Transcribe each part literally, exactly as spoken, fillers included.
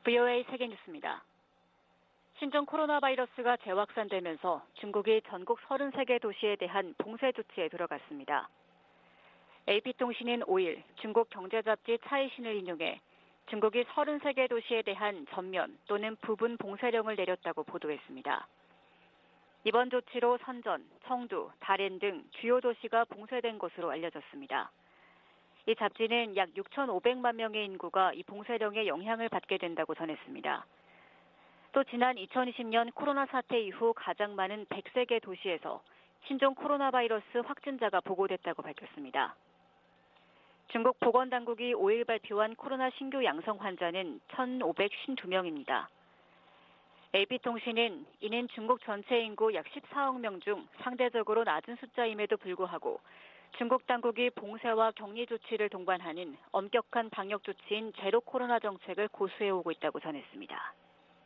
브이오에이 세계뉴스입니다. 신종 코로나 바이러스가 재확산되면서 중국이 전국 서른세 개 도시에 대한 봉쇄 조치에 들어갔습니다. 에이피통신은 오 일 중국 경제잡지 차이신을 인용해 중국이 서른세 개 도시에 대한 전면 또는 부분 봉쇄령을 내렸다고 보도했습니다. 이번 조치로 선전, 청두, 다롄 등 주요 도시가 봉쇄된 것으로 알려졌습니다. 이 잡지는 약 육천오백만 명의 인구가 이 봉쇄령의 영향을 받게 된다고 전했습니다. 또 지난 이천이십 년 코로나 사태 이후 가장 많은 백세 개 도시에서 신종 코로나 바이러스 확진자가 보고됐다고 밝혔습니다. 중국 보건당국이 오 일 발표한 코로나 신규 양성 환자는 천오백오십이 명입니다. 에이피통신은 이는 중국 전체 인구 약 십사억 명 중 상대적으로 낮은 숫자임에도 불구하고 중국 당국이 봉쇄와 격리 조치를 동반하는 엄격한 방역 조치인 제로 코로나 정책을 고수해오고 있다고 전했습니다.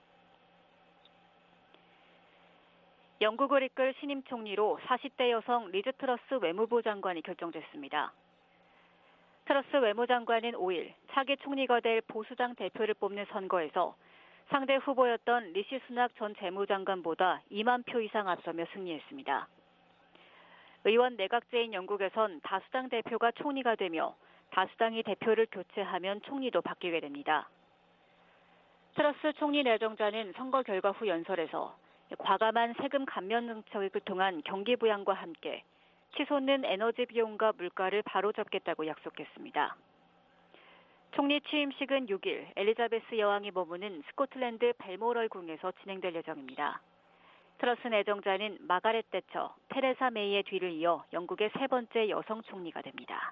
영국을 이끌 신임 총리로 사십 대 여성 리즈 트러스 외무부 장관이 결정됐습니다. 트러스 외무장관은 오 일 차기 총리가 될 보수당 대표를 뽑는 선거에서 상대 후보였던 리시 수낙 전 재무장관보다 이만 표 이상 앞서며 승리했습니다. 의원 내각제인 영국에선 다수당 대표가 총리가 되며 다수당이 대표를 교체하면 총리도 바뀌게 됩니다. 트러스 총리 내정자는 선거 결과 후 연설에서 과감한 세금 감면 정책을 통한 경기 부양과 함께 치솟는 에너지 비용과 물가를 바로잡겠다고 약속했습니다. 총리 취임식은 육 일 엘리자베스 여왕이 머무는 스코틀랜드 벨모럴 궁에서 진행될 예정입니다. 트러스 내정자는 마가렛 대처, 테레사 메이의 뒤를 이어 영국의 세 번째 여성 총리가 됩니다.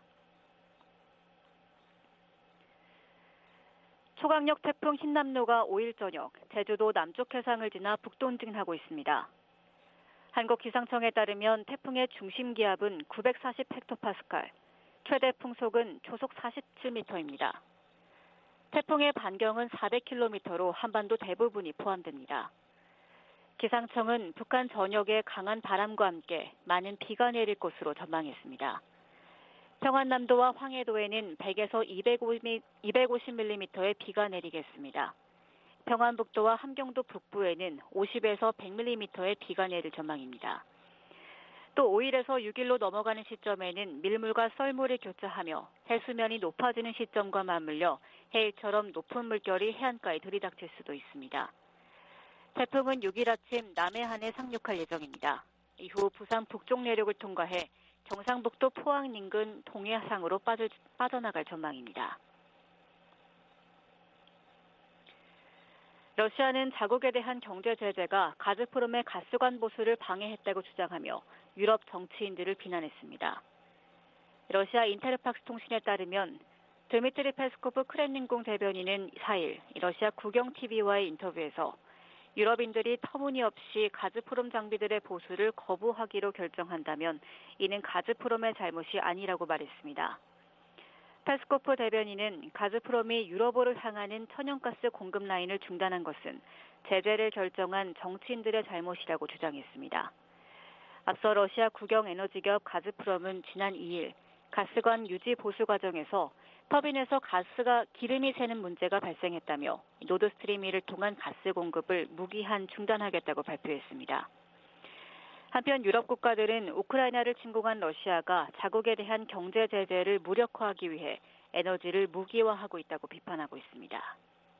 초강력 태풍 흰남노가 오 일 저녁 제주도 남쪽 해상을 지나 북동진하고 있습니다. 한국기상청에 따르면 태풍의 중심 기압은 구백사십 헥토파스칼, 최대 풍속은 초속 사십칠 미터입니다. 태풍의 반경은 사백 킬로미터로 한반도 대부분이 포함됩니다. 기상청은 북한 전역에 강한 바람과 함께 많은 비가 내릴 것으로 전망했습니다. 평안남도와 황해도에는 백에서 이백오십 밀리미터의 비가 내리겠습니다. 평안북도와 함경도 북부에는 오십에서 백 밀리미터의 비가 내릴 전망입니다. 또 오 일에서 육 일로 넘어가는 시점에는 밀물과 썰물이 교차하며 해수면이 높아지는 시점과 맞물려 해일처럼 높은 물결이 해안가에 들이닥칠 수도 있습니다. 태풍은 육 일 아침 남해안에 상륙할 예정입니다. 이후 부산 북쪽 내륙을 통과해 경상북도 포항 인근 동해상으로 빠져, 빠져나갈 전망입니다. 러시아는 자국에 대한 경제 제재가 가즈프롬의 가스관 보수를 방해했다고 주장하며 유럽 정치인들을 비난했습니다. 러시아 인테르팍스 통신에 따르면 드미트리 페스코프 크렘린궁 대변인은 사 일 러시아 국영티비와의 인터뷰에서 유럽인들이 터무니없이 가즈프롬 장비들의 보수를 거부하기로 결정한다면 이는 가즈프롬의 잘못이 아니라고 말했습니다. 페스코프 대변인은 가즈프롬이 유럽으로 향하는 천연가스 공급 라인을 중단한 것은 제재를 결정한 정치인들의 잘못이라고 주장했습니다. 앞서 러시아 국영에너지기업 가즈프롬은 지난 이 일 가스관 유지 보수 과정에서 터빈에서 가스가 기름이 새는 문제가 발생했다며 노드스트림 일을 통한 가스 공급을 무기한 중단하겠다고 발표했습니다. 한편 유럽 국가들은 우크라이나를 침공한 러시아가 자국에 대한 경제 제재를 무력화하기 위해 에너지를 무기화하고 있다고 비판하고 있습니다.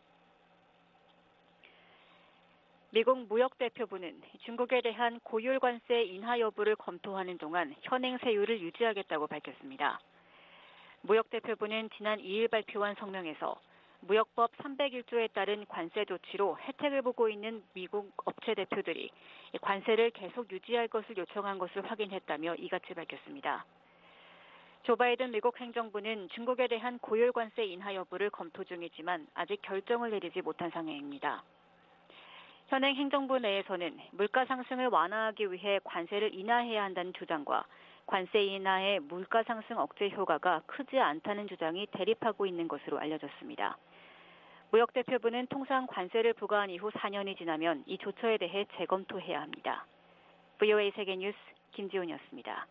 미국 무역대표부는 중국에 대한 고율 관세 인하 여부를 검토하는 동안 현행 세율을 유지하겠다고 밝혔습니다. 무역대표부는 지난 이 일 발표한 성명에서 무역법 삼백일 조에 따른 관세 조치로 혜택을 보고 있는 미국 업체 대표들이 관세를 계속 유지할 것을 요청한 것을 확인했다며 이같이 밝혔습니다. 조 바이든 미국 행정부는 중국에 대한 고율 관세 인하 여부를 검토 중이지만 아직 결정을 내리지 못한 상황입니다. 현행 행정부 내에서는 물가 상승을 완화하기 위해 관세를 인하해야 한다는 주장과 관세 인하의 물가 상승 억제 효과가 크지 않다는 주장이 대립하고 있는 것으로 알려졌습니다. 무역대표부는 통상 관세를 부과한 이후 사 년이 지나면 이 조처에 대해 재검토해야 합니다. 브이오에이 세계뉴스 김지훈이었습니다.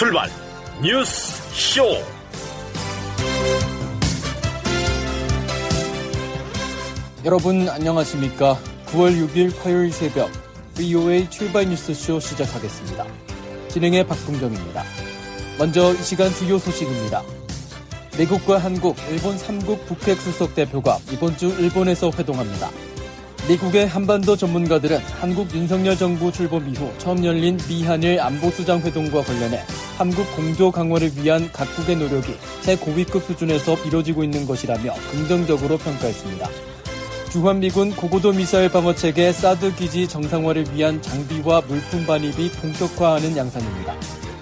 출발 뉴스 쇼. 여러분 안녕하십니까? 구월 육일 화요일 새벽 브이오에이 출발 뉴스쇼 시작하겠습니다. 진행의 박동정입니다. 먼저 이 시간 주요 소식입니다. 미국과 한국, 일본 삼국 북핵 수석 대표가 이번 주 일본에서 회동합니다. 미국의 한반도 전문가들은 한국 윤석열 정부 출범 이후 처음 열린 미한일 안보수장 회동과 관련해 한국 공조 강화를 위한 각국의 노력이 최고위급 수준에서 이뤄지고 있는 것이라며 긍정적으로 평가했습니다. 주한미군 고고도 미사일 방어체계 사드 기지 정상화를 위한 장비와 물품 반입이 본격화하는 양상입니다.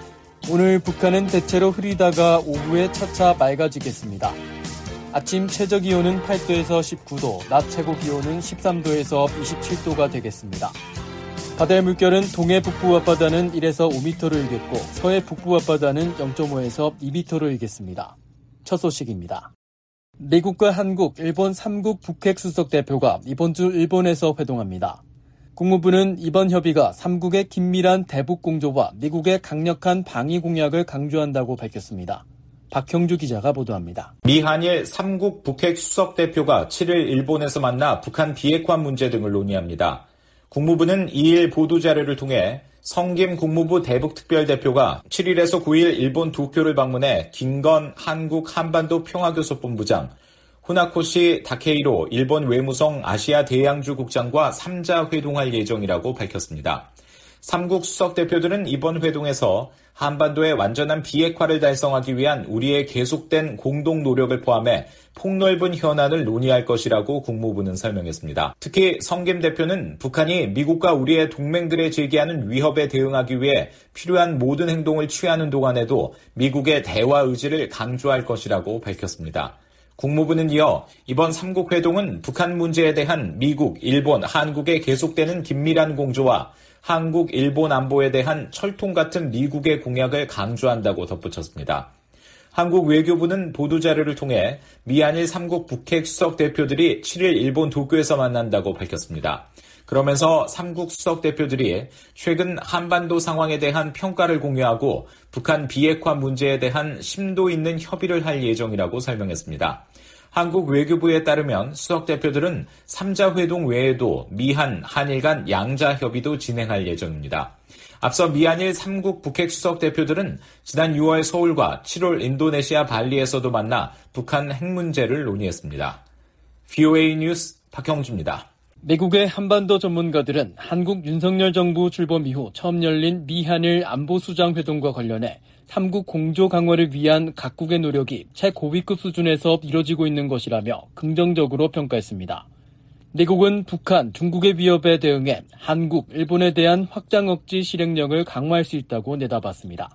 오늘 북한은 대체로 흐리다가 오후에 차차 맑아지겠습니다. 아침 최저기온은 팔 도에서 십구 도, 낮 최고기온은 십삼 도에서 이십칠 도가 되겠습니다. 바다의 물결은 동해 북부 앞바다는 일에서 오 미터를 일겠고 서해 북부 앞바다는 영 점 오에서 이 미터를 일겠습니다. 첫 소식입니다. 미국과 한국, 일본 삼국 북핵 수석 대표가 이번 주 일본에서 회동합니다. 국무부는 이번 협의가 삼국의 긴밀한 대북 공조와 미국의 강력한 방위 공약을 강조한다고 밝혔습니다. 박형주 기자가 보도합니다. 미한일 삼국 북핵 수석 대표가 칠일 일본에서 만나 북한 비핵화 문제 등을 논의합니다. 국무부는 이일 보도자료를 통해 성김 국무부 대북특별대표가 칠일에서 구일 일본 도쿄를 방문해 김건 한국 한반도 평화교섭본부장, 후나코시 다케이로 일본 외무성 아시아 대양주 국장과 삼자 회동할 예정이라고 밝혔습니다. 삼국 수석 대표들은 이번 회동에서 한반도의 완전한 비핵화를 달성하기 위한 우리의 계속된 공동 노력을 포함해 폭넓은 현안을 논의할 것이라고 국무부는 설명했습니다. 특히 성김 대표는 북한이 미국과 우리의 동맹들에 제기하는 위협에 대응하기 위해 필요한 모든 행동을 취하는 동안에도 미국의 대화 의지를 강조할 것이라고 밝혔습니다. 국무부는 이어 이번 삼국 회동은 북한 문제에 대한 미국, 일본, 한국의 계속되는 긴밀한 공조와 한국, 일본 안보에 대한 철통 같은 미국의 공약을 강조한다고 덧붙였습니다. 한국 외교부는 보도자료를 통해 미한일 삼국 북핵 수석 대표들이 칠일 일본 도쿄에서 만난다고 밝혔습니다. 그러면서 삼국 수석 대표들이 최근 한반도 상황에 대한 평가를 공유하고 북한 비핵화 문제에 대한 심도 있는 협의를 할 예정이라고 설명했습니다. 한국 외교부에 따르면 수석 대표들은 삼자 회동 외에도 미한, 한일 간 양자 협의도 진행할 예정입니다. 앞서 미한일 삼국 북핵 수석 대표들은 지난 유월 서울과 칠월 인도네시아 발리에서도 만나 북한 핵 문제를 논의했습니다. 브이오에이 뉴스 박형주입니다. 미국의 한반도 전문가들은 한국 윤석열 정부 출범 이후 처음 열린 미한일 안보수장 회동과 관련해 삼국 공조 강화를 위한 각국의 노력이 최고위급 수준에서 이뤄지고 있는 것이라며 긍정적으로 평가했습니다. 미국은 북한, 중국의 위협에 대응해 한국, 일본에 대한 확장 억지 실행력을 강화할 수 있다고 내다봤습니다.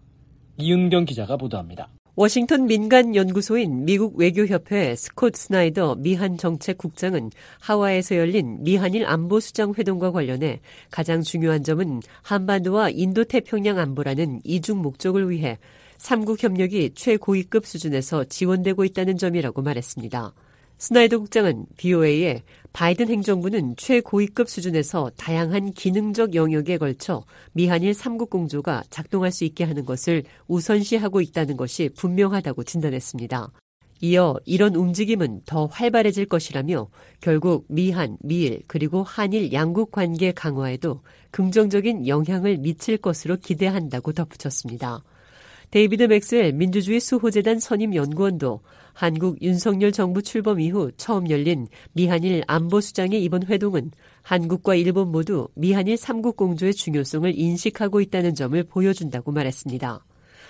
이은경 기자가 보도합니다. 워싱턴 민간연구소인 미국 외교협회 스콧 스나이더 미한정책국장은 하와이에서 열린 미한일 안보수장 회동과 관련해 가장 중요한 점은 한반도와 인도태평양 안보라는 이중 목적을 위해 삼국 협력이 최고위급 수준에서 지원되고 있다는 점이라고 말했습니다. 스나이더 국장은 브이오에이에 바이든 행정부는 최고위급 수준에서 다양한 기능적 영역에 걸쳐 미한일 삼국 공조가 작동할 수 있게 하는 것을 우선시하고 있다는 것이 분명하다고 진단했습니다. 이어 이런 움직임은 더 활발해질 것이라며 결국 미한, 미일 그리고 한일 양국 관계 강화에도 긍정적인 영향을 미칠 것으로 기대한다고 덧붙였습니다. 데이비드 맥스웰 민주주의 수호재단 선임연구원도 한국 윤석열 정부 출범 이후 처음 열린 미한일 안보수장의 이번 회동은 한국과 일본 모두 미한일 삼국 공조의 중요성을 인식하고 있다는 점을 보여준다고 말했습니다.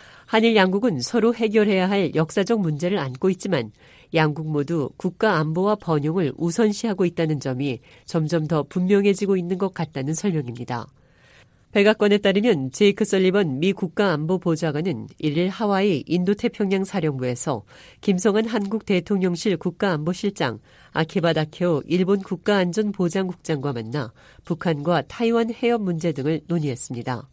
한일 양국은 서로 해결해야 할 역사적 문제를 안고 있지만 양국 모두 국가 안보와 번영을 우선시하고 있다는 점이 점점 더 분명해지고 있는 것 같다는 설명입니다. 백악관에 따르면 제이크 설리번 미 국가안보보좌관은 일일 하와이 인도태평양 사령부에서 김성한 한국 대통령실 국가안보실장, 아키바 다케오 일본 국가안전보장국장과 만나 북한과 타이완 해협 문제 등을 논의했습니다.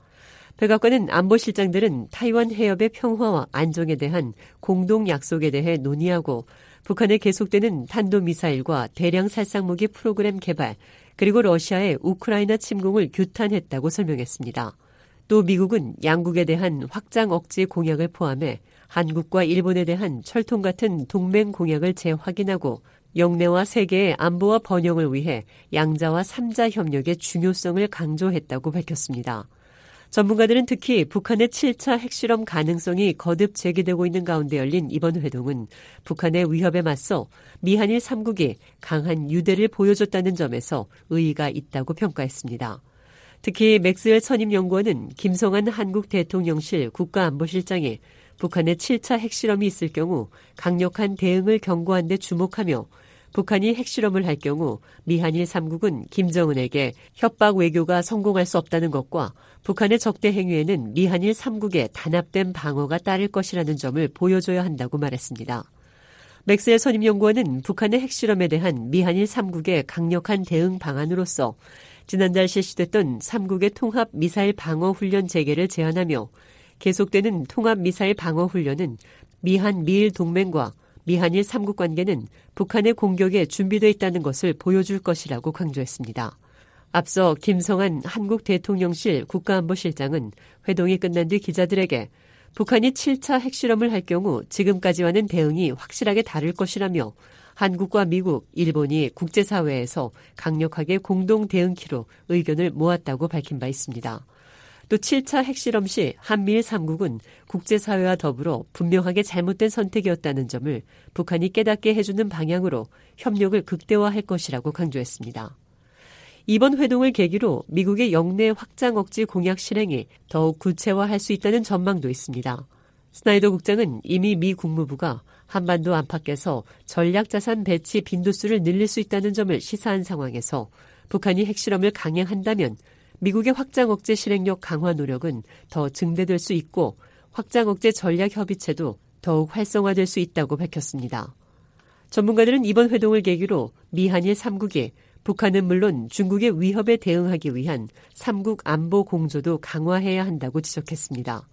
백악관은 안보실장들은 타이완 해협의 평화와 안정에 대한 공동 약속에 대해 논의하고 북한의 계속되는 탄도미사일과 대량 살상무기 프로그램 개발, 그리고 러시아의 우크라이나 침공을 규탄했다고 설명했습니다. 또 미국은 양국에 대한 확장 억제 공약을 포함해 한국과 일본에 대한 철통 같은 동맹 공약을 재확인하고 영내와 세계의 안보와 번영을 위해 양자와 삼자 협력의 중요성을 강조했다고 밝혔습니다. 전문가들은 특히 북한의 칠 차 핵실험 가능성이 거듭 제기되고 있는 가운데 열린 이번 회동은 북한의 위협에 맞서 미한일 삼 국이 강한 유대를 보여줬다는 점에서 의의가 있다고 평가했습니다. 특히 맥스웰 선임연구원은 김성한 한국 대통령실 국가안보실장이 북한의 칠 차 핵실험이 있을 경우 강력한 대응을 경고한 데 주목하며 북한이 핵실험을 할 경우 미한일 삼 국은 김정은에게 협박 외교가 성공할 수 없다는 것과 북한의 적대 행위에는 미한일 삼 국의 단합된 방어가 따를 것이라는 점을 보여줘야 한다고 말했습니다. 맥스웰 선임연구원은 북한의 핵실험에 대한 미한일 삼 국의 강력한 대응 방안으로서 지난달 실시됐던 삼 국의 통합 미사일 방어 훈련 재개를 제안하며 계속되는 통합 미사일 방어 훈련은 미한 미일 동맹과 미한일 삼 국 관계는 북한의 공격에 준비되어 있다는 것을 보여줄 것이라고 강조했습니다. 앞서 김성한 한국 대통령실 국가안보실장은 회동이 끝난 뒤 기자들에게 북한이 칠 차 핵실험을 할 경우 지금까지와는 대응이 확실하게 다를 것이라며 한국과 미국, 일본이 국제사회에서 강력하게 공동 대응키로 의견을 모았다고 밝힌 바 있습니다. 또 칠 차 핵실험 시 한미일 삼 국은 국제사회와 더불어 분명하게 잘못된 선택이었다는 점을 북한이 깨닫게 해주는 방향으로 협력을 극대화할 것이라고 강조했습니다. 이번 회동을 계기로 미국의 영내 확장 억지 공약 실행이 더욱 구체화할 수 있다는 전망도 있습니다. 스나이더 국장은 이미 미 국무부가 한반도 안팎에서 전략자산 배치 빈도수를 늘릴 수 있다는 점을 시사한 상황에서 북한이 핵실험을 강행한다면 미국의 확장 억제 실행력 강화 노력은 더 증대될 수 있고 확장 억제 전략 협의체도 더욱 활성화될 수 있다고 밝혔습니다. 전문가들은 이번 회동을 계기로 미한일 삼 국이 북한은 물론 중국의 위협에 대응하기 위한 삼 국 안보 공조도 강화해야 한다고 지적했습니다.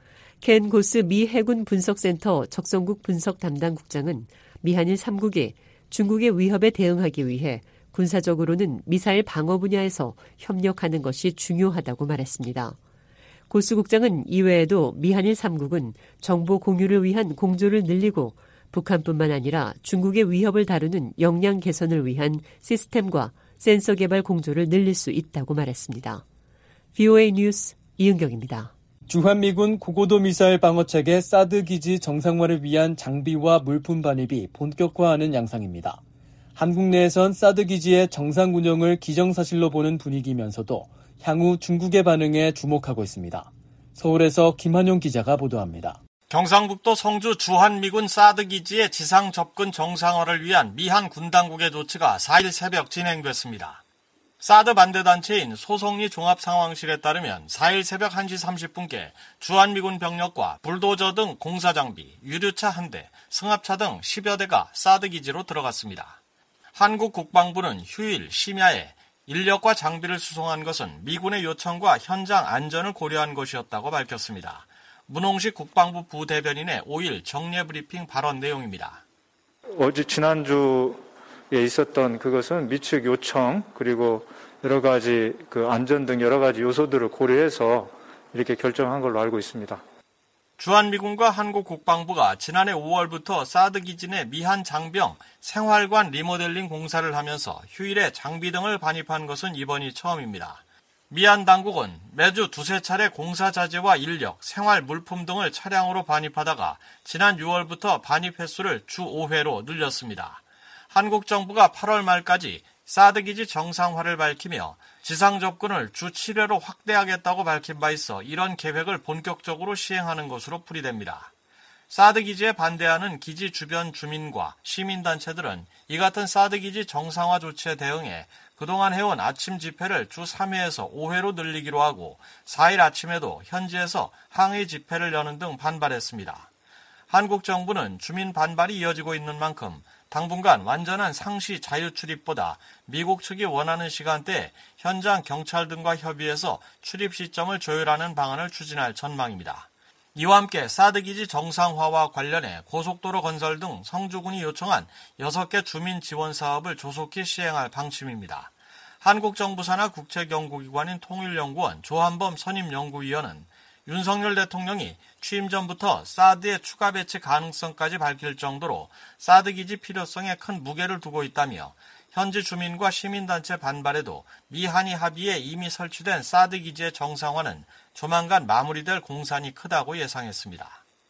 켄 고스 미 해군 분석센터 적성국 분석 담당 국장은 미한일 삼 국이 중국의 위협에 대응하기 위해 군사적으로는 미사일 방어 분야에서 협력하는 것이 중요하다고 말했습니다. 고스 국장은 이외에도 미한일 삼 국은 정보 공유를 위한 공조를 늘리고 북한뿐만 아니라 중국의 위협을 다루는 역량 개선을 위한 시스템과 센서 개발 공조를 늘릴 수 있다고 말했습니다. 브이오에이 뉴스 이은경입니다. 주한미군 고고도 미사일 방어체계 사드 기지 정상화를 위한 장비와 물품 반입이 본격화하는 양상입니다. 한국 내에선 사드 기지의 정상 운영을 기정사실로 보는 분위기면서도 향후 중국의 반응에 주목하고 있습니다. 서울에서 김한용 기자가 보도합니다. 경상북도 성주 주한미군 사드 기지의 지상 접근 정상화를 위한 미한 군 당국의 조치가 사 일 새벽 진행됐습니다. 사드 반대단체인 소송리 종합상황실에 따르면 사 일 새벽 한 시 삼십 분께 주한미군 병력과 불도저 등 공사장비, 유류차 한 대, 승합차 등 십여 대가 사드 기지로 들어갔습니다. 한국 국방부는 휴일 심야에 인력과 장비를 수송한 것은 미군의 요청과 현장 안전을 고려한 것이었다고 밝혔습니다. 문홍식 국방부 부대변인의 오 일 정례 브리핑 발언 내용입니다. 어제 지난주에 있었던 그것은 미측 요청 그리고 여러 가지 그 안전 등 여러 가지 요소들을 고려해서 이렇게 결정한 걸로 알고 있습니다. 주한미군과 한국 국방부가 지난해 오월부터 사드 기지 내 미한 장병 생활관 리모델링 공사를 하면서 휴일에 장비 등을 반입한 것은 이번이 처음입니다. 미한 당국은 매주 두세 차례 공사 자재와 인력, 생활 물품 등을 차량으로 반입하다가 지난 유월부터 반입 횟수를 주 오 회로 늘렸습니다. 한국 정부가 팔월 말까지 사드 기지 정상화를 밝히며 지상 접근을 주 칠 회로 확대하겠다고 밝힌 바 있어 이런 계획을 본격적으로 시행하는 것으로 풀이됩니다. 사드 기지에 반대하는 기지 주변 주민과 시민단체들은 이 같은 사드 기지 정상화 조치에 대응해 그동안 해온 아침 집회를 주 삼 회에서 오 회로 늘리기로 하고 사 일 아침에도 현지에서 항의 집회를 여는 등 반발했습니다. 한국 정부는 주민 반발이 이어지고 있는 만큼 당분간 완전한 상시 자유 출입보다 미국 측이 원하는 시간대에 현장 경찰 등과 협의해서 출입 시점을 조율하는 방안을 추진할 전망입니다. 이와 함께 사드 기지 정상화와 관련해 고속도로 건설 등 성주군이 요청한 여섯 개 주민 지원 사업을 조속히 시행할 방침입니다. 한국 정부 산하 국책연구기관인 통일연구원 조한범 선임연구위원은 윤석열 대통령이 취임 전부터 사드의 추가 배치 가능성까지 밝힐 정도로 사드 기지 필요성에 큰 무게를 두고 있다며 현지 주민과 시민단체 반발에도 미한이 합의에 이미 설치된 사드 기지의 정상화는 조만간 마무리될 공산이 크다고 예상했습니다.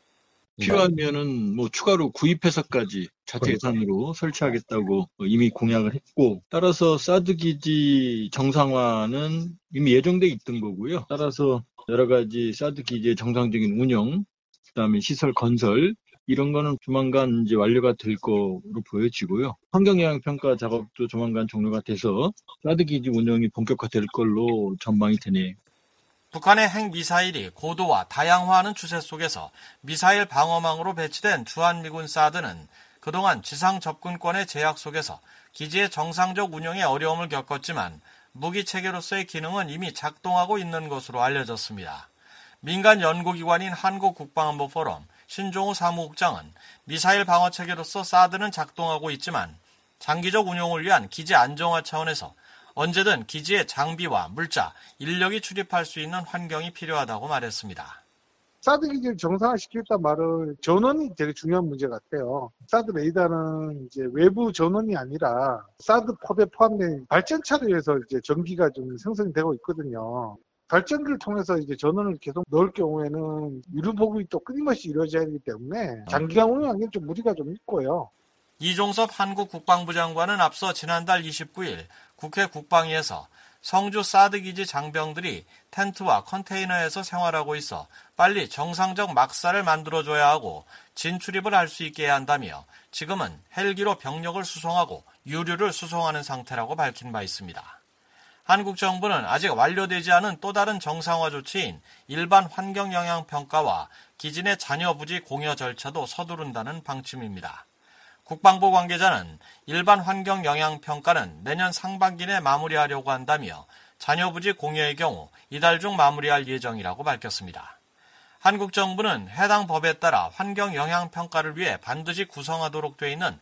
필요하면은 뭐 추가로 구입해서까지 자체 예산으로 설치하겠다고 이미 공약을 했고, 따라서 사드 기지 정상화는 이미 예정돼 있던 거고요. 따라서 여러 가지 사드 기지의 정상적인 운영, 그다음에 시설 건설 이런 거는 조만간 이제 완료가 될 거로 보여지고요. 환경영향평가 작업도 조만간 종료가 돼서 사드 기지 운영이 본격화될 걸로 전망이 되네요. 북한의 핵미사일이 고도화, 다양화하는 추세 속에서 미사일 방어망으로 배치된 주한미군 사드는 그동안 지상 접근권의 제약 속에서 기지의 정상적 운영에 어려움을 겪었지만 무기 체계로서의 기능은 이미 작동하고 있는 것으로 알려졌습니다. 민간 연구기관인 한국국방안보포럼 신종우 사무국장은 미사일 방어 체계로서 사드는 작동하고 있지만 장기적 운용을 위한 기지 안정화 차원에서 언제든 기지에 장비와 물자, 인력이 출입할 수 있는 환경이 필요하다고 말했습니다. 사드 기지를 정상화시키겠다는 말은 전원이 되게 중요한 문제 같아요. 사드 레이더는 이제 외부 전원이 아니라 사드 포대 포함된 발전차를 위해서 이제 전기가 좀 생성이 되고 있거든요. 발전기를 통해서 이제 전원을 계속 넣을 경우에는 유류 보급이 또 끊임없이 이루어져야 하기 때문에 장기간 운영하기엔 좀 무리가 좀 있고요. 이종섭 한국 국방부 장관은 앞서 지난달 이십구일 국회 국방위에서 성주 사드 기지 장병들이 텐트와 컨테이너에서 생활하고 있어 빨리 정상적 막사를 만들어줘야 하고 진출입을 할 수 있게 해야 한다며 지금은 헬기로 병력을 수송하고 유류를 수송하는 상태라고 밝힌 바 있습니다. 한국 정부는 아직 완료되지 않은 또 다른 정상화 조치인 일반 환경영향평가와 기지 내 잔여부지 공여 절차도 서두른다는 방침입니다. 국방부 관계자는 일반 환경영향평가는 내년 상반기 내 마무리하려고 한다며 잔여부지 공여의 경우 이달 중 마무리할 예정이라고 밝혔습니다. 한국 정부는 해당 법에 따라 환경영향평가를 위해 반드시 구성하도록 돼 있는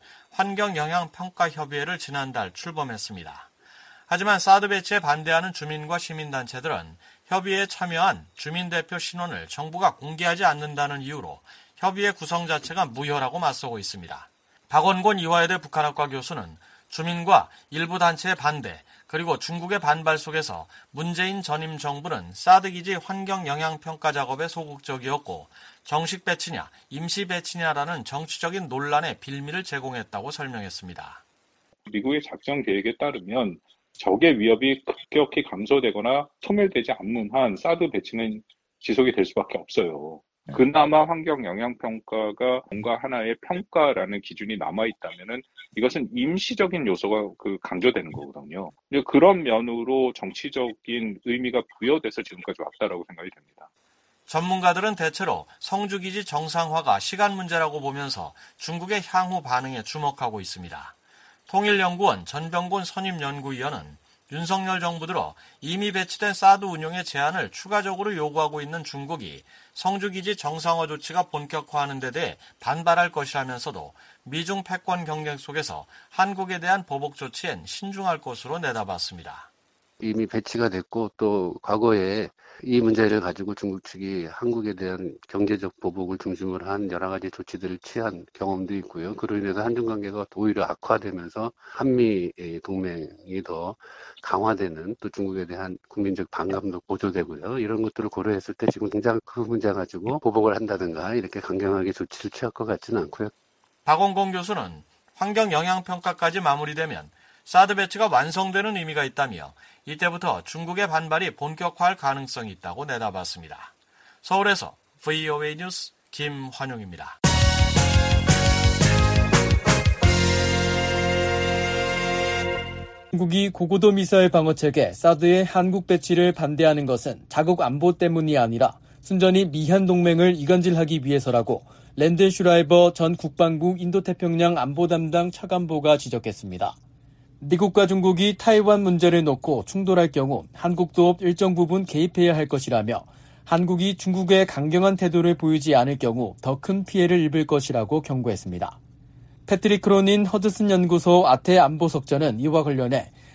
환경영향평가협의회를 지난달 출범했습니다. 하지만 사드 배치에 반대하는 주민과 시민단체들은 협의회에 참여한 주민대표 신원을 정부가 공개하지 않는다는 이유로 협의회 구성 자체가 무효라고 맞서고 있습니다. 박원곤 이화여대 북한학과 교수는 주민과 일부 단체의 반대 그리고 중국의 반발 속에서 문재인 전임 정부는 사드 기지 환경영향평가 작업에 소극적이었고 정식 배치냐 임시 배치냐라는 정치적인 논란의 빌미를 제공했다고 설명했습니다. 미국의 작전 계획에 따르면 적의 위협이 급격히 감소되거나 소멸되지 않는 한 사드 배치는 지속이 될 수밖에 없어요. 그나마 환경영향평가가 뭔가 하나의 평가라는 기준이 남아있다면은 이것은 임시적인 요소가 그 강조되는 거거든요. 그런 면으로 정치적인 의미가 부여돼서 지금까지 왔다라고 생각이 됩니다. 전문가들은 대체로 성주기지 정상화가 시간 문제라고 보면서 중국의 향후 반응에 주목하고 있습니다. 통일연구원 전병곤 선임연구위원은 윤석열 정부 들어 이미 배치된 사드 운용의 제한을 추가적으로 요구하고 있는 중국이 성주기지 정상화 조치가 본격화하는 데 대해 반발할 것이라면서도 미중 패권 경쟁 속에서 한국에 대한 보복 조치엔 신중할 것으로 내다봤습니다. 이미 배치가 됐고 또 과거에 이 문제를 가지고 중국 측이 한국에 대한 경제적 보복을 중심으로 한 여러 가지 조치들을 취한 경험도 있고요. 그로 인해서 한중 관계가 오히려 악화되면서 한미 동맹이 더 강화되는 또 중국에 대한 국민적 반감도 고조되고요. 이런 것들을 고려했을 때 지금 당장 그 문제 가지고 보복을 한다든가 이렇게 강경하게 조치를 취할 것 같지는 않고요. 박원공 교수는 환경영향평가까지 마무리되면 사드 배치가 완성되는 의미가 있다며 이때부터 중국의 반발이 본격화할 가능성이 있다고 내다봤습니다. 서울에서 브이오에이 뉴스 김환용입니다. 한국이 고고도 미사일 방어체계 사드의 한국 배치를 반대하는 것은 자국 안보 때문이 아니라 순전히 미한 동맹을 이간질하기 위해서라고 랜드 슈라이버 전 국방부 인도태평양 안보 담당 차관보가 지적했습니다. 미국과 중국이 타이완 문제를 놓고 충돌할 경우 한국도 일정 부분 개입해야 할 것이라며 한국이 중국에 강경한 태도를 보이지 않을 경우 더 큰 피해를 입을 것이라고 경고했습니다. 패트릭 크로닌 허드슨 연구소 아태 안보석자는 이와 관련해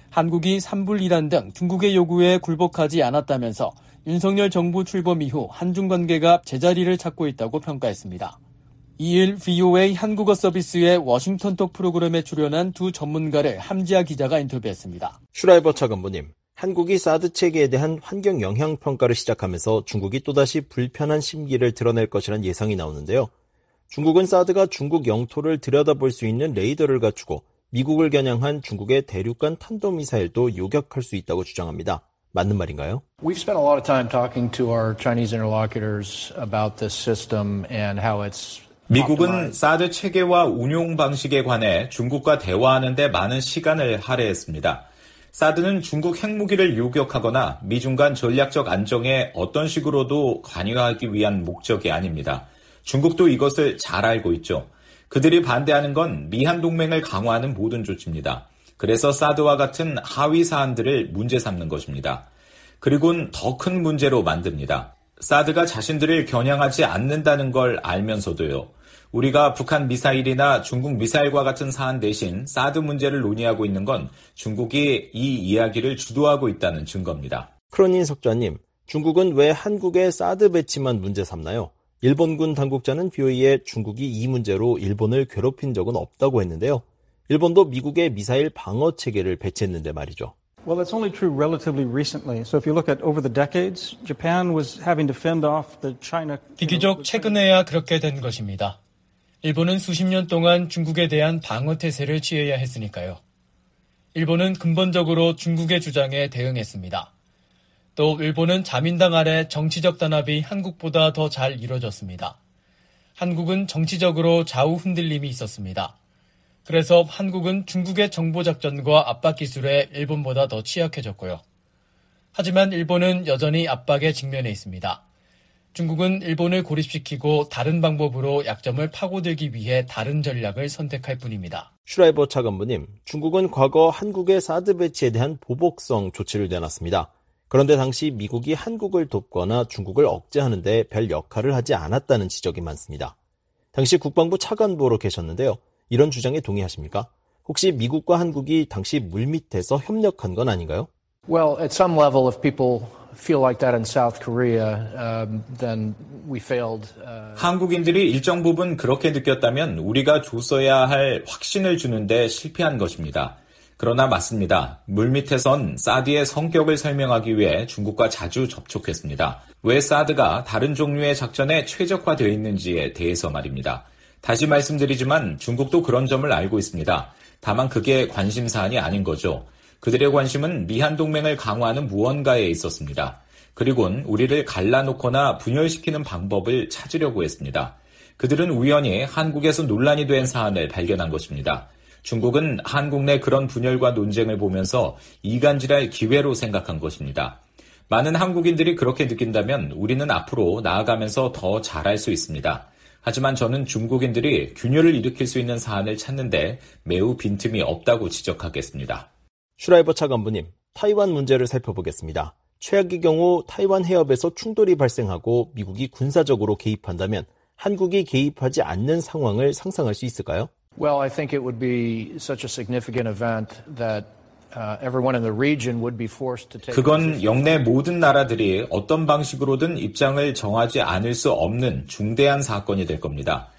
한국이 삼불이란 등 중국의 요구에 굴복하지 않았다면서 윤석열 정부 출범 이후 한중 관계가 제자리를 찾고 있다고 평가했습니다. 이일 브이오에이 한국어 서비스의 워싱턴톡 프로그램에 출연한 두 전문가를 함지아 기자가 인터뷰했습니다. 슈라이버 차관보님, 한국이 사드 체계에 대한 환경 영향 평가를 시작하면서 중국이 또다시 불편한 심기를 드러낼 것이라는 예상이 나오는데요. 중국은 사드가 중국 영토를 들여다볼 수 있는 레이더를 갖추고 미국을 겨냥한 중국의 대륙간 탄도미사일도 요격할 수 있다고 주장합니다. 맞는 말인가요? We've spent a lot of time talking to our Chinese interlocutors about this system and how it's 미국은 사드 체계와 운용 방식에 관해 중국과 대화하는 데 많은 시간을 할애했습니다. 사드는 중국 핵무기를 요격하거나 미중 간 전략적 안정에 어떤 식으로도 관여하기 위한 목적이 아닙니다. 중국도 이것을 잘 알고 있죠. 그들이 반대하는 건 미한 동맹을 강화하는 모든 조치입니다. 그래서 사드와 같은 하위 사안들을 문제 삼는 것입니다. 그리고는 더 큰 문제로 만듭니다. 사드가 자신들을 겨냥하지 않는다는 걸 알면서도요. 우리가 북한 미사일이나 중국 미사일과 같은 사안 대신 사드 문제를 논의하고 있는 건 중국이 이 이야기를 주도하고 있다는 증거입니다. 크로닌 석좌님, 중국은 왜 한국의 사드 배치만 문제 삼나요? 일본군 당국자는 브이오에이에 중국이 이 문제로 일본을 괴롭힌 적은 없다고 했는데요. 일본도 미국의 미사일 방어 체계를 배치했는데 말이죠. Well, it's only true relatively recently. So if you look at over the decades, Japan was having to fend off the China. 비교적 최근에야 그렇게 된 것입니다. 일본은 수십 년 동안 중국에 대한 방어 태세를 취해야 했으니까요. 일본은 근본적으로 중국의 주장에 대응했습니다. 또 일본은 자민당 아래 정치적 단합이 한국보다 더 잘 이루어졌습니다. 한국은 정치적으로 좌우 흔들림이 있었습니다. 그래서 한국은 중국의 정보작전과 압박 기술에 일본보다 더 취약해졌고요. 하지만 일본은 여전히 압박에 직면해 있습니다. 중국은 일본을 고립시키고 다른 방법으로 약점을 파고들기 위해 다른 전략을 선택할 뿐입니다. 슈라이버 차관보님, 중국은 과거 한국의 사드 배치에 대한 보복성 조치를 내놨습니다. 그런데 당시 미국이 한국을 돕거나 중국을 억제하는 데 별 역할을 하지 않았다는 지적이 많습니다. 당시 국방부 차관보로 계셨는데요. 이런 주장에 동의하십니까? 혹시 미국과 한국이 당시 물밑에서 협력한 건 아닌가요? Well, at some level, if people feel like that in South Korea, um, then we failed. Uh... 한국인들이 일정 부분 그렇게 느꼈다면 우리가 줬어야 할 확신을 주는데 실패한 것입니다. 그러나 맞습니다. 물밑에선 사드의 성격을 설명하기 위해 중국과 자주 접촉했습니다. 왜 사드가 다른 종류의 작전에 최적화되어 있는지에 대해서 말입니다. 다시 말씀드리지만 중국도 그런 점을 알고 있습니다. 다만 그게 관심사안이 아닌 거죠. 그들의 관심은 미한 동맹을 강화하는 무언가에 있었습니다. 그리고는 우리를 갈라놓거나 분열시키는 방법을 찾으려고 했습니다. 그들은 우연히 한국에서 논란이 된 사안을 발견한 것입니다. 중국은 한국 내 그런 분열과 논쟁을 보면서 이간질할 기회로 생각한 것입니다. 많은 한국인들이 그렇게 느낀다면 우리는 앞으로 나아가면서 더 잘할 수 있습니다. 하지만 저는 중국인들이 균열을 일으킬 수 있는 사안을 찾는데 매우 빈틈이 없다고 지적하겠습니다. 슈라이버 차관보님, 타이완 문제를 살펴보겠습니다. 최악의 경우 타이완 해협에서 충돌이 발생하고 미국이 군사적으로 개입한다면 한국이 개입하지 않는 상황을 상상할 수 있을까요? Well, I think it would be such a significant event that uh, everyone in the region would be forced to take. 그건 영내 모든 나라들이 어떤 방식으로든 입장을 정하지 않을 수 없는 중대한 사건이 될 겁니다.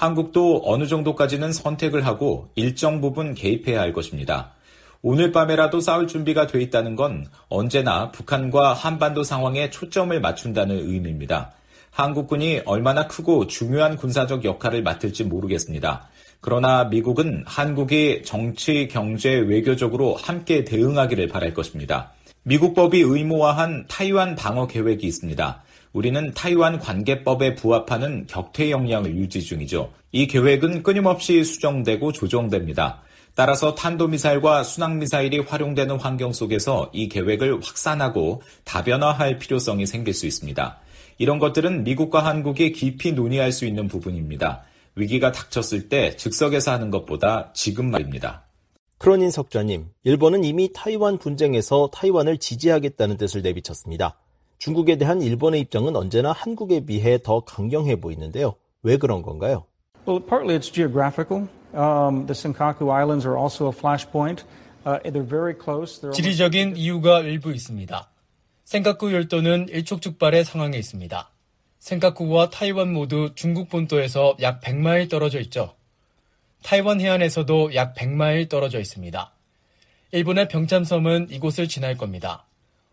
한국도 어느 정도까지는 선택을 하고 일정 부분 개입해야 할 것입니다. 오늘 밤에라도 싸울 준비가 돼 있다는 건 언제나 북한과 한반도 상황에 초점을 맞춘다는 의미입니다. 한국군이 얼마나 크고 중요한 군사적 역할을 맡을지 모르겠습니다. 그러나 미국은 한국이 정치, 경제, 외교적으로 함께 대응하기를 바랄 것입니다. 미국 법이 의무화한 타이완 방어 계획이 있습니다. 우리는 타이완 관계법에 부합하는 격퇴 역량을 유지 중이죠. 이 계획은 끊임없이 수정되고 조정됩니다. 따라서 탄도미사일과 순항미사일이 활용되는 환경 속에서 이 계획을 확산하고 다변화할 필요성이 생길 수 있습니다. 이런 것들은 미국과 한국이 깊이 논의할 수 있는 부분입니다. 위기가 닥쳤을 때 즉석에서 하는 것보다 지금 말입니다. 크로닌 석좌님, 일본은 이미 타이완 분쟁에서 타이완을 지지하겠다는 뜻을 내비쳤습니다. 중국에 대한 일본의 입장은 언제나 한국에 비해 더 강경해 보이는데요. 왜 그런 건가요? Well, partly it's geographical. Um, the Senkaku Islands are also a flashpoint. Uh, they're very close. They're 지리적인 이유가 일부 있습니다. 센카쿠 열도는 일촉즉발의 상황에 있습니다. 센카쿠와 타이완 모두 중국 본토에서 약 백 마일 떨어져 있죠. 타이완 해안에서도 약 백 마일 떨어져 있습니다. 일본의 병참섬은 이곳을 지날 겁니다.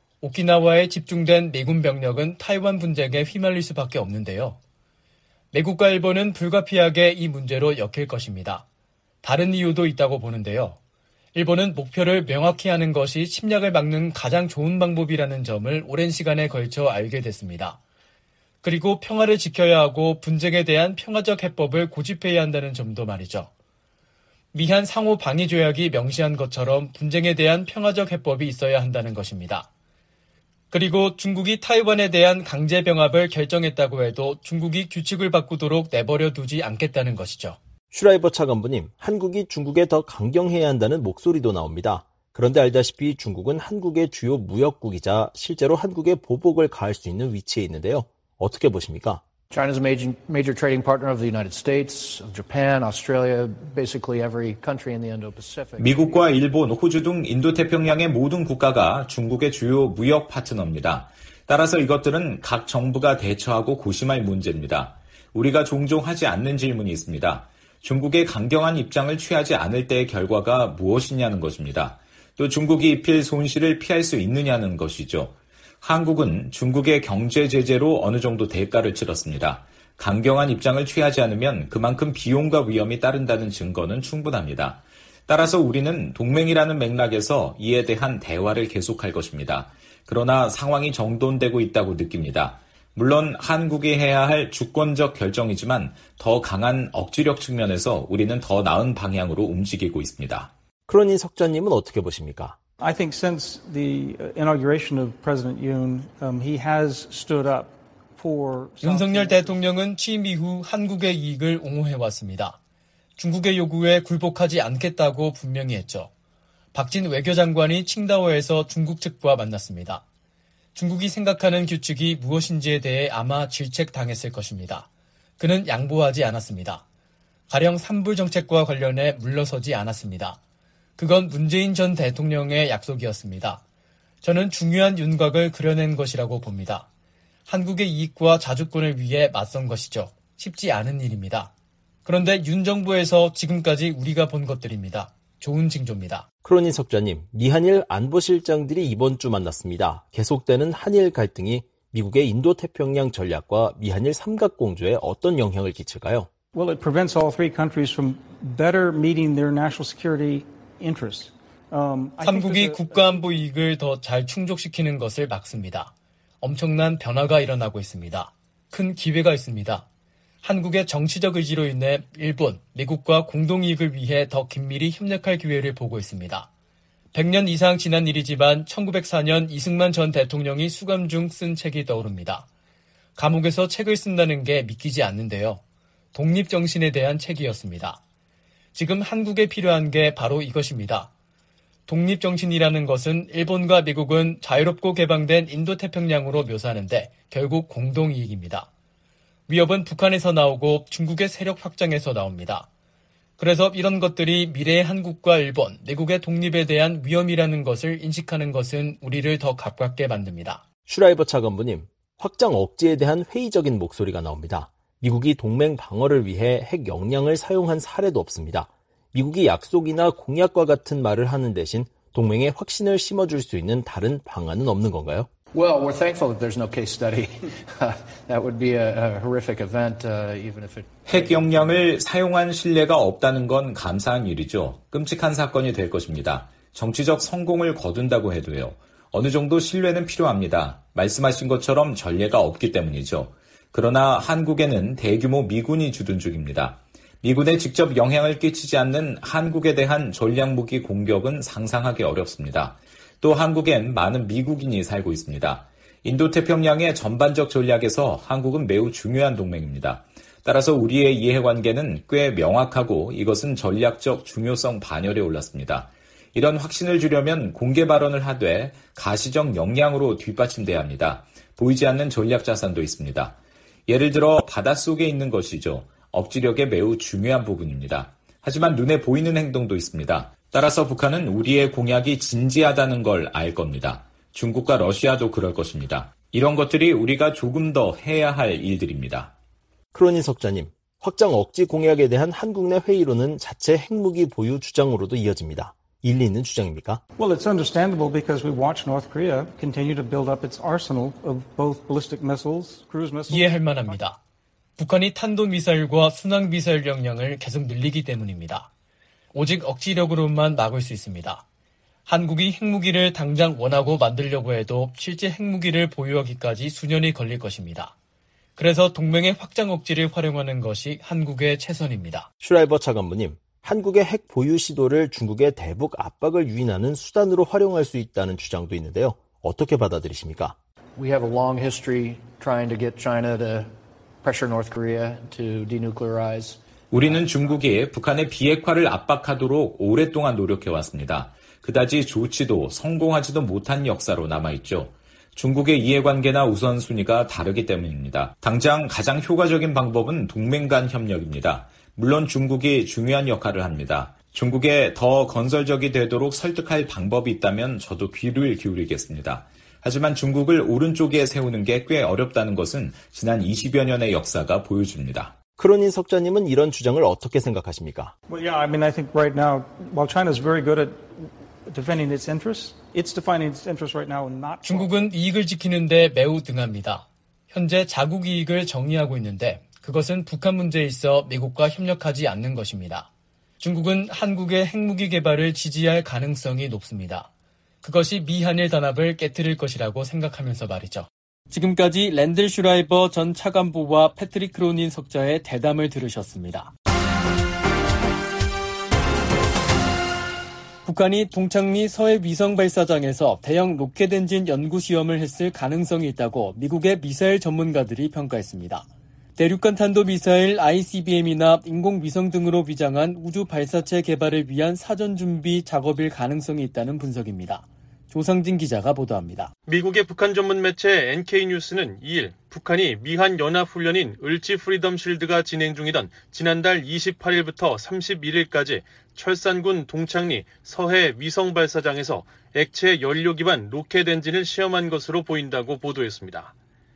오키나와에 집중된 미군 병력은 타이완 분쟁에 휘말릴 수밖에 없는데요. 미국과 일본은 불가피하게 이 문제로 엮일 것입니다. 다른 이유도 있다고 보는데요. 일본은 목표를 명확히 하는 것이 침략을 막는 가장 좋은 방법이라는 점을 오랜 시간에 걸쳐 알게 됐습니다. 그리고 평화를 지켜야 하고 분쟁에 대한 평화적 해법을 고집해야 한다는 점도 말이죠. 미한 상호 방위 조약이 명시한 것처럼 분쟁에 대한 평화적 해법이 있어야 한다는 것입니다. 그리고 중국이 타이완에 대한 강제 병합을 결정했다고 해도 중국이 규칙을 바꾸도록 내버려 두지 않겠다는 것이죠. 슈라이버 차관부님, 한국이 중국에 더 강경해야 한다는 목소리도 나옵니다. 그런데 알다시피 중국은 한국의 주요 무역국이자 실제로 한국의 보복을 가할 수 있는 위치에 있는데요. 어떻게 보십니까? China is a major, major trading partner of the United States, of Japan, Australia, basically every country in the Indo-Pacific. 미국과 일본, 호주 등 인도태평양의 모든 국가가 중국의 주요 무역 파트너입니다. 따라서 이것들은 각 정부가 대처하고 고심할 문제입니다. 우리가 종종 하지 않는 질문이 있습니다. 중국의 강경한 입장을 취하지 않을 때의 결과가 무엇이냐는 것입니다. 또 중국이 입힐 손실을 피할 수 있느냐는 것이죠. 한국은 중국의 경제 제재로 어느 정도 대가를 치렀습니다. 강경한 입장을 취하지 않으면 그만큼 비용과 위험이 따른다는 증거는 충분합니다. 따라서 우리는 동맹이라는 맥락에서 이에 대한 대화를 계속할 것입니다. 그러나 상황이 정돈되고 있다고 느낍니다. 물론 한국이 해야 할 주권적 결정이지만 더 강한 억지력 측면에서 우리는 더 나은 방향으로 움직이고 있습니다. 그러니 석자님은 어떻게 보십니까? I think since the inauguration of President Yoon, um, he has stood up for. 윤석열 대통령은 취임 이후 한국의 이익을 옹호해왔습니다. 중국의 요구에 굴복하지 않겠다고 분명히 했죠. 박진 외교장관이 칭다오에서 중국 측과 만났습니다. 중국이 생각하는 규칙이 무엇인지에 대해 아마 질책당했을 것입니다. 그는 양보하지 않았습니다. 가령 산불 정책과 관련해 물러서지 않았습니다. 그건 문재인 전 대통령의 약속이었습니다. 저는 중요한 윤곽을 그려낸 것이라고 봅니다. 한국의 이익과 자주권을 위해 맞선 것이죠. 쉽지 않은 일입니다. 그런데 윤 정부에서 지금까지 우리가 본 것들입니다. 좋은 징조입니다. 크로니 석자님, 미한일 안보실장들이 이번 주 만났습니다. 계속되는 한일 갈등이 미국의 인도태평양 전략과 미한일 삼각공조에 어떤 영향을 끼칠까요? Well, it prevents all three countries from better meeting their national security interests. Um, 삼국이 국가안보 이익을 더 잘 충족시키는 것을 막습니다. 엄청난 변화가 일어나고 있습니다. 큰 기회가 있습니다. 한국의 정치적 의지로 인해 일본, 미국과 공동이익을 위해 더 긴밀히 협력할 기회를 보고 있습니다. 백 년 이상 지난 일이지만 천구백사 년 이승만 전 대통령이 수감 중 쓴 책이 떠오릅니다. 감옥에서 책을 쓴다는 게 믿기지 않는데요. 독립정신에 대한 책이었습니다. 지금 한국에 필요한 게 바로 이것입니다. 독립정신이라는 것은 일본과 미국은 자유롭고 개방된 인도태평양으로 묘사하는데 결국 공동이익입니다. 위협은 북한에서 나오고 중국의 세력 확장에서 나옵니다. 그래서 이런 것들이 미래의 한국과 일본, 미국의 독립에 대한 위험이라는 것을 인식하는 것은 우리를 더 가깝게 만듭니다. 슈라이버 차관부님, 확장 억제에 대한 회의적인 목소리가 나옵니다. 미국이 동맹 방어를 위해 핵 역량을 사용한 사례도 없습니다. 미국이 약속이나 공약과 같은 말을 하는 대신 동맹에 확신을 심어줄 수 있는 다른 방안은 없는 건가요? Well, we're thankful that there's no case study. That would be a, a horrific event, uh, even if it. 핵 역량을 사용한 신뢰가 없다는 건 감사한 일이죠. 끔찍한 사건이 될 것입니다. 정치적 성공을 거둔다고 해도요. 어느 정도 신뢰는 필요합니다. 말씀하신 것처럼 전례가 없기 때문이죠. 그러나 한국에는 대규모 미군이 주둔 중입니다. 미군에 직접 영향을 끼치지 않는 한국에 대한 전략무기 공격은 상상하기 어렵습니다. 또 한국엔 많은 미국인이 살고 있습니다. 인도태평양의 전반적 전략에서 한국은 매우 중요한 동맹입니다. 따라서 우리의 이해관계는 꽤 명확하고 이것은 전략적 중요성 반열에 올랐습니다. 이런 확신을 주려면 공개 발언을 하되 가시적 역량으로 뒷받침돼야 합니다. 보이지 않는 전략 자산도 있습니다. 예를 들어 바닷속에 있는 것이죠. 억지력의 매우 중요한 부분입니다. 하지만 눈에 보이는 행동도 있습니다. 따라서 북한은 우리의 공약이 진지하다는 걸 알 겁니다. 중국과 러시아도 그럴 것입니다. 이런 것들이 우리가 조금 더 해야 할 일들입니다. 크로닌 석자님, 확장 억지 공약에 대한 한국 내 회의로는 자체 핵무기 보유 주장으로도 이어집니다. 일리 있는 주장입니까? Well, it's understandable because we watch North Korea continue to build up its arsenal of both ballistic missiles, cruise missiles. 이해할 만합니다. 북한이 탄도미사일과 순항미사일 역량을 계속 늘리기 때문입니다. 오직 억지력으로만 막을 수 있습니다. 한국이 핵무기를 당장 원하고 만들려고 해도 실제 핵무기를 보유하기까지 수년이 걸릴 것입니다. 그래서 동맹의 확장 억지를 활용하는 것이 한국의 최선입니다. 슈라이버 차관부님, 한국의 핵 보유 시도를 중국의 대북 압박을 유인하는 수단으로 활용할 수 있다는 주장도 있는데요. 어떻게 받아들이십니까? We have a long history trying to get China to pressure North Korea to denuclearize. 우리는 중국이 북한의 비핵화를 압박하도록 오랫동안 노력해왔습니다. 그다지 좋지도 성공하지도 못한 역사로 남아있죠. 중국의 이해관계나 우선순위가 다르기 때문입니다. 당장 가장 효과적인 방법은 동맹 간 협력입니다. 물론 중국이 중요한 역할을 합니다. 중국에 더 건설적이 되도록 설득할 방법이 있다면 저도 귀를 기울이겠습니다. 하지만 중국을 오른쪽에 세우는 게 꽤 어렵다는 것은 지난 이십여 년의 역사가 보여줍니다. 크로닌 석자님은 이런 주장을 어떻게 생각하십니까? Well, yeah, I mean, I think right now, while China is very good at defending its interests, it's defining its interests right now and not. 중국은 이익을 지키는 데 매우 능합니다. 현재 자국 이익을 정리하고 있는데 그것은 북한 문제에 있어 미국과 협력하지 않는 것입니다. 중국은 한국의 핵무기 개발을 지지할 가능성이 높습니다. 그것이 미한일 단합을 깨트릴 것이라고 생각하면서 말이죠. 지금까지 랜들 슈라이버 전 차관보와 패트릭 크로닌 석자의 대담을 들으셨습니다. 북한이 동창리 서해 위성 발사장에서 대형 로켓 엔진 연구 시험을 했을 가능성이 있다고 미국의 미사일 전문가들이 평가했습니다. 대륙간 탄도미사일 아이씨비엠이나 인공위성 등으로 위장한 우주 발사체 개발을 위한 사전 준비 작업일 가능성이 있다는 분석입니다. 조상진 기자가 보도합니다. 미국의 북한 전문 매체 엔케이뉴스는 이일 북한이 미한 연합훈련인 을지 프리덤 실드가 진행 중이던 지난달 이십팔일부터 삼십일일까지 철산군 동창리 서해 위성 발사장에서 액체 연료 기반 로켓 엔진을 시험한 것으로 보인다고 보도했습니다.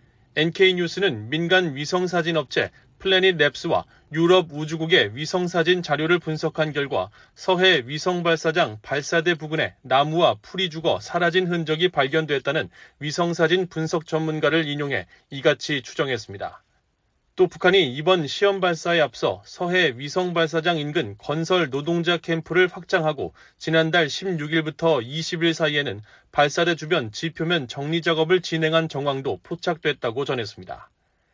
엔케이뉴스는 민간 위성사진 업체 플래닛 랩스와 유럽 우주국의 위성사진 자료를 분석한 결과 서해 위성발사장 발사대 부근에 나무와 풀이 죽어 사라진 흔적이 발견됐다는 위성사진 분석 전문가를 인용해 이같이 추정했습니다. 또 북한이 이번 시험 발사에 앞서 서해 위성발사장 인근 건설 노동자 캠프를 확장하고 지난달 십육일부터 이십일 사이에는 발사대 주변 지표면 정리 작업을 진행한 정황도 포착됐다고 전했습니다.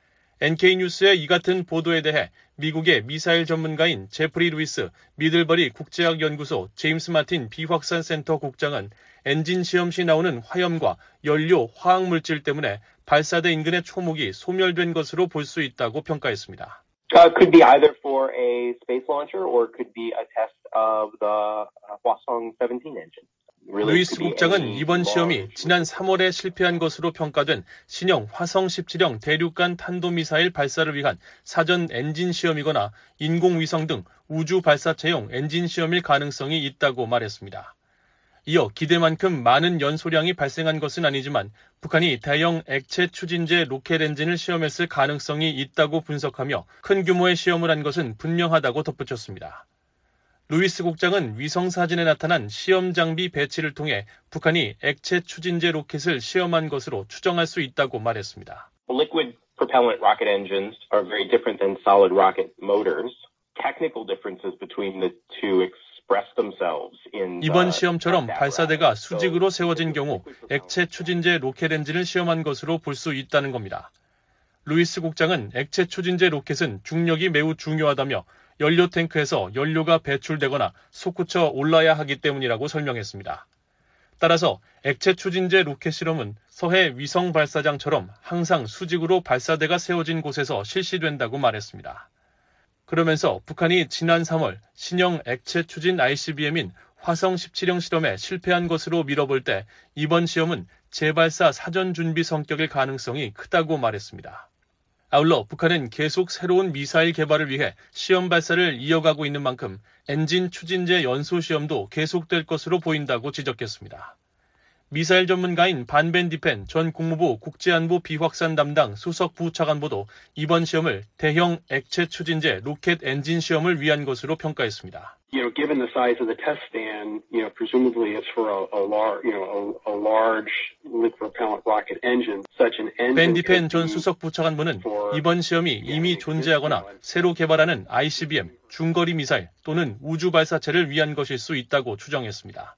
엔케이뉴스의 이 같은 보도에 대해 미국의 미사일 전문가인 제프리 루이스 미들버리 국제학연구소 제임스 마틴 비확산센터 국장은 엔진 시험 시 나오는 화염과 연료, 화학물질 때문에 발사대 인근의 초목이 소멸된 것으로 볼 수 있다고 평가했습니다. Uh, could be either for a space launcher or could be a test of the Hwasong seventeen engine. 루이스 국장은 이번 시험이 지난 삼월에 실패한 것으로 평가된 신형 화성 십칠형 대륙간 탄도미사일 발사를 위한 사전 엔진 시험이거나 인공위성 등 우주 발사체용 엔진 시험일 가능성이 있다고 말했습니다. 이어 기대만큼 많은 연소량이 발생한 것은 아니지만 북한이 대형 액체 추진제 로켓 엔진을 시험했을 가능성이 있다고 분석하며 큰 규모의 시험을 한 것은 분명하다고 덧붙였습니다. 루이스 국장은 위성사진에 나타난 시험 장비 배치를 통해 북한이 액체 추진제 로켓을 시험한 것으로 추정할 수 있다고 말했습니다. Liquid propellant rocket engines are very different than solid rocket motors. Technical differences between the two express themselves in 이번 시험처럼 발사대가 수직으로 세워진 경우 액체 추진제 로켓 엔진을 시험한 것으로 볼 수 있다는 겁니다. 루이스 국장은 액체 추진제 로켓은 중력이 매우 중요하다며 연료 탱크에서 연료가 배출되거나 솟구쳐 올라야 하기 때문이라고 설명했습니다. 따라서 액체 추진제 로켓 실험은 서해 위성 발사장처럼 항상 수직으로 발사대가 세워진 곳에서 실시된다고 말했습니다. 그러면서 북한이 지난 삼월 신형 액체 추진 아이씨비엠인 화성 십칠형 실험에 실패한 것으로 미뤄볼 때 이번 시험은 재발사 사전 준비 성격일 가능성이 크다고 말했습니다. 아울러 북한은 계속 새로운 미사일 개발을 위해 시험 발사를 이어가고 있는 만큼 엔진 추진제 연소 시험도 계속될 것으로 보인다고 지적했습니다. 미사일 전문가인 반 벤디펜 전 국무부 국제안보 비확산 담당 수석 부차관보도 이번 시험을 대형 액체 추진제 로켓 엔진 시험을 위한 것으로 평가했습니다. You know, given the size of the test stand, you know, presumably it's for a, a large, you know, a, a large liquid propellant rocket engine. Such an engine. 벤디펜 전 수석 부차관보는 이번 시험이 이미 존재하거나 새로 개발하는 아이씨비엠, 중거리 미사일 또는 우주 발사체를 위한 것일 수 있다고 추정했습니다.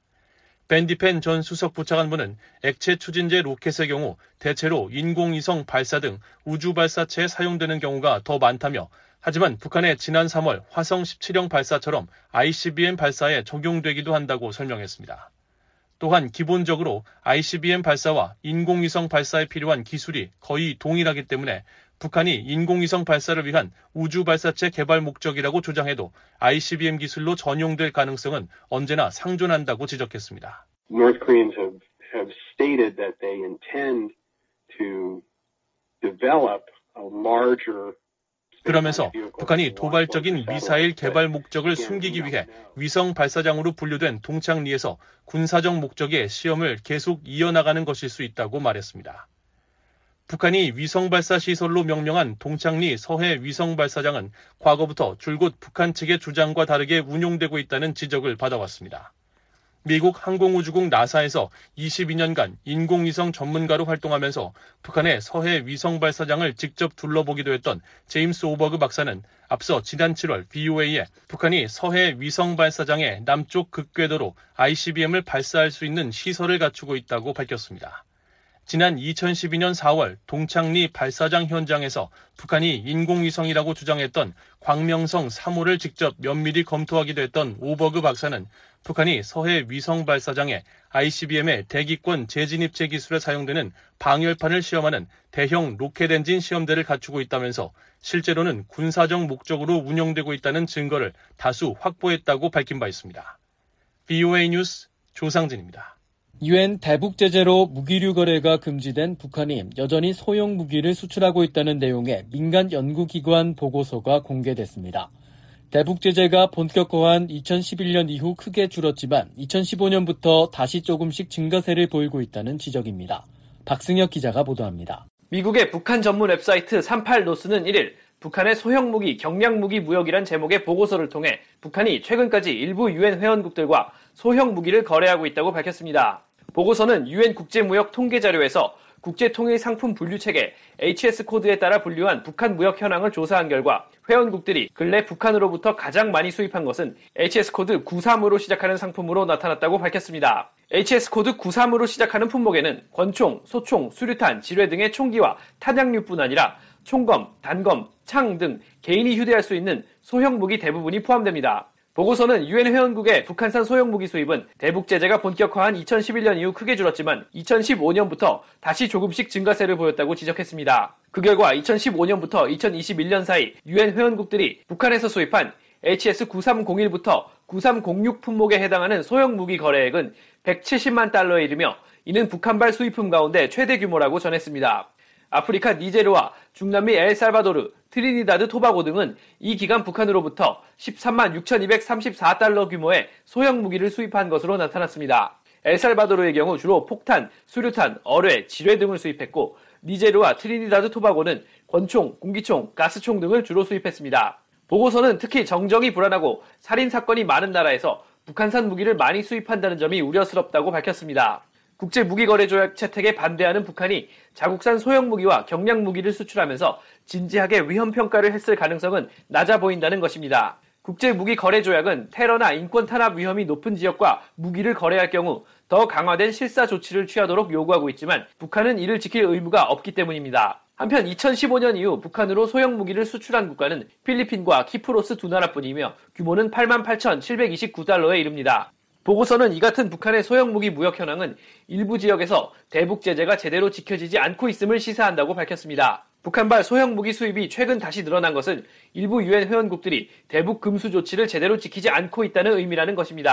벤디펜 전 수석 부차관보는 액체 추진제 로켓의 경우 대체로 인공위성 발사 등 우주 발사체에 사용되는 경우가 더 많다며 하지만 북한의 지난 삼월 화성 십칠형 발사처럼 아이씨비엠 발사에 적용되기도 한다고 설명했습니다. 또한 기본적으로 아이씨비엠 발사와 인공위성 발사에 필요한 기술이 거의 동일하기 때문에 북한이 인공위성 발사를 위한 우주 발사체 개발 목적이라고 주장해도 아이씨비엠 기술로 전용될 가능성은 언제나 상존한다고 지적했습니다. North Koreans have, have stated that they intend to develop a larger 그러면서 북한이 도발적인 미사일 개발 목적을 숨기기 위해 위성 발사장으로 분류된 동창리에서 군사적 목적의 시험을 계속 이어나가는 것일 수 있다고 말했습니다. 북한이 위성 발사 시설로 명명한 동창리 서해 위성 발사장은 과거부터 줄곧 북한 측의 주장과 다르게 운용되고 있다는 지적을 받아왔습니다. 미국 항공우주국 나사에서 이십이 년간 인공위성 전문가로 활동하면서 북한의 서해 위성 발사장을 직접 둘러보기도 했던 제임스 오버그 박사는 앞서 지난 칠월 브이오에이에 북한이 서해 위성 발사장의 남쪽 극궤도로 아이씨비엠을 발사할 수 있는 시설을 갖추고 있다고 밝혔습니다. 지난 이천십이 년 사월 동창리 발사장 현장에서 북한이 인공위성이라고 주장했던 광명성 삼 호를 직접 면밀히 검토하기도 했던 오버그 박사는 북한이 서해 위성 발사장에 아이씨비엠의 대기권 재진입체 기술에 사용되는 방열판을 시험하는 대형 로켓 엔진 시험대를 갖추고 있다면서 실제로는 군사적 목적으로 운영되고 있다는 증거를 다수 확보했다고 밝힌 바 있습니다. 브이오에이 뉴스 조상진입니다. 유엔 대북 제재로 무기류 거래가 금지된 북한이 여전히 소형 무기를 수출하고 있다는 내용의 민간 연구기관 보고서가 공개됐습니다. 대북 제재가 본격화한 이천십일 년 이후 크게 줄었지만 이천십오 년부터 다시 조금씩 증가세를 보이고 있다는 지적입니다. 박승혁 기자가 보도합니다. 미국의 북한 전문 웹사이트 삼십팔 노스는 일 일 북한의 소형 무기, 경량 무기 무역이란 제목의 보고서를 통해 북한이 최근까지 일부 유엔 회원국들과 소형 무기를 거래하고 있다고 밝혔습니다. 보고서는 유엔 국제무역 통계자료에서 국제통일상품 분류체계 에이치에스 코드에 따라 분류한 북한 무역 현황을 조사한 결과 회원국들이 근래 북한으로부터 가장 많이 수입한 것은 에이치에스 코드 구십삼으로 시작하는 상품으로 나타났다고 밝혔습니다. 에이치에스 코드 구십삼으로 시작하는 품목에는 권총, 소총, 수류탄, 지뢰 등의 총기와 탄약류뿐 아니라 총검, 단검, 창 등 개인이 휴대할 수 있는 소형 무기 대부분이 포함됩니다. 보고서는 유엔 회원국의 북한산 소형 무기 수입은 대북 제재가 본격화한 이천십일 년 이후 크게 줄었지만 이천십오 년부터 다시 조금씩 증가세를 보였다고 지적했습니다. 그 결과 이천십오 년부터 이천이십일 년 사이 유엔 회원국들이 북한에서 수입한 에이치에스 구십삼공일부터 구십삼공육 품목에 해당하는 소형 무기 거래액은 백칠십만 달러에 이르며 이는 북한발 수입품 가운데 최대 규모라고 전했습니다. 아프리카 니제르와 중남미 엘살바도르, 트리니다드 토바고 등은 이 기간 북한으로부터 십삼만 육천이백삼십사 달러 규모의 소형 무기를 수입한 것으로 나타났습니다. 엘살바도르의 경우 주로 폭탄, 수류탄, 어뢰, 지뢰 등을 수입했고 니제르와 트리니다드 토바고는 권총, 공기총, 가스총 등을 주로 수입했습니다. 보고서는 특히 정정이 불안하고 살인사건이 많은 나라에서 북한산 무기를 많이 수입한다는 점이 우려스럽다고 밝혔습니다. 국제무기거래조약 채택에 반대하는 북한이 자국산 소형 무기와 경량 무기를 수출하면서 진지하게 위험평가를 했을 가능성은 낮아 보인다는 것입니다. 국제무기거래조약은 테러나 인권 탄압 위험이 높은 지역과 무기를 거래할 경우 더 강화된 실사 조치를 취하도록 요구하고 있지만 북한은 이를 지킬 의무가 없기 때문입니다. 한편 이천십오 년 이후 북한으로 소형 무기를 수출한 국가는 필리핀과 키프로스 두 나라뿐이며 규모는 팔만 팔천칠백이십구 달러에 이릅니다. 보고서는 이 같은 북한의 소형 무기 무역 현황은 일부 지역에서 대북 제재가 제대로 지켜지지 않고 있음을 시사한다고 밝혔습니다. 북한발 소형 무기 수입이 최근 다시 늘어난 것은 일부 유엔 회원국들이 대북 금수 조치를 제대로 지키지 않고 있다는 의미라는 것입니다.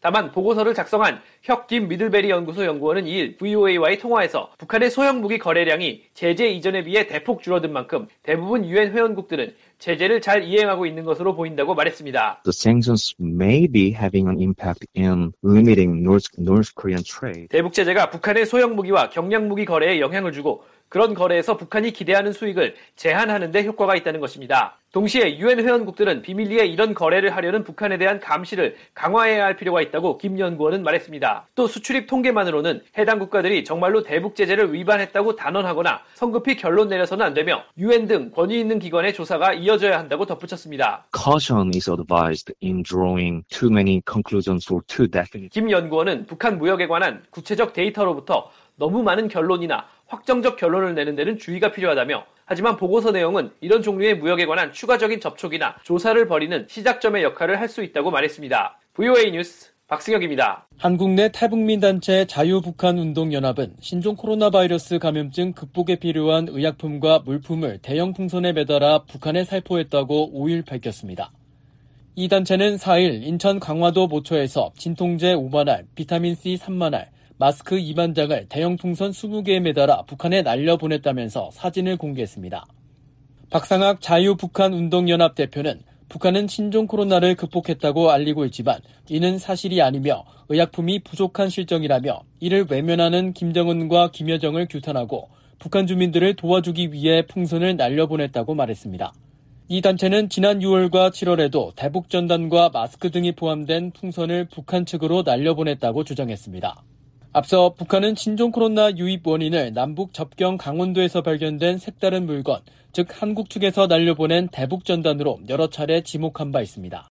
다만 보고서를 작성한 혁 김 미들베리 연구소 연구원은 이일 브이오에이와의 통화에서 북한의 소형 무기 거래량이 제재 이전에 비해 대폭 줄어든 만큼 대부분 유엔 회원국들은 제재를 잘 이행하고 있는 것으로 보인다고 말했습니다. The sanctions may be having an impact in limiting North, North Korean trade. 대북 제재가 북한의 소형 무기와 경량 무기 거래에 영향을 주고 그런 거래에서 북한이 기대하는 수익을 제한하는 데 효과가 있다는 것입니다. 동시에 유엔 회원국들은 비밀리에 이런 거래를 하려는 북한에 대한 감시를 강화해야 할 필요가 있다고 김 연구원은 말했습니다. 또 수출입 통계만으로는 해당 국가들이 정말로 대북 제재를 위반했다고 단언하거나 성급히 결론 내려서는 안 되며 유엔 등 권위 있는 기관의 조사가 이어져야 한다고 덧붙였습니다. Caution is advised in drawing too many conclusions or too definite. 김 연구원은 북한 무역에 관한 구체적 데이터로부터 너무 많은 결론이나 확정적 결론을 내는 데는 주의가 필요하다며 하지만 보고서 내용은 이런 종류의 무역에 관한 추가적인 접촉이나 조사를 벌이는 시작점의 역할을 할 수 있다고 말했습니다. 브이오에이 뉴스 박승혁입니다. 한국 내 탈북민 단체 자유북한운동연합은 신종 코로나 바이러스 감염증 극복에 필요한 의약품과 물품을 대형 풍선에 매달아 북한에 살포했다고 오일 밝혔습니다. 이 단체는 사일 인천 강화도 모처에서 진통제 오만 알, 비타민C 삼만 알, 마스크 이만 장을 대형 풍선 이십 개에 매달아 북한에 날려보냈다면서 사진을 공개했습니다. 박상학 자유북한운동연합 대표는 북한은 신종 코로나를 극복했다고 알리고 있지만 이는 사실이 아니며 의약품이 부족한 실정이라며 이를 외면하는 김정은과 김여정을 규탄하고 북한 주민들을 도와주기 위해 풍선을 날려보냈다고 말했습니다. 이 단체는 지난 유월과 칠월에도 대북전단과 마스크 등이 포함된 풍선을 북한 측으로 날려보냈다고 주장했습니다. 앞서 북한은 신종 코로나 유입 원인을 남북 접경 강원도에서 발견된 색다른 물건, 즉 한국 측에서 날려보낸 대북전단으로 여러 차례 지목한 바 있습니다.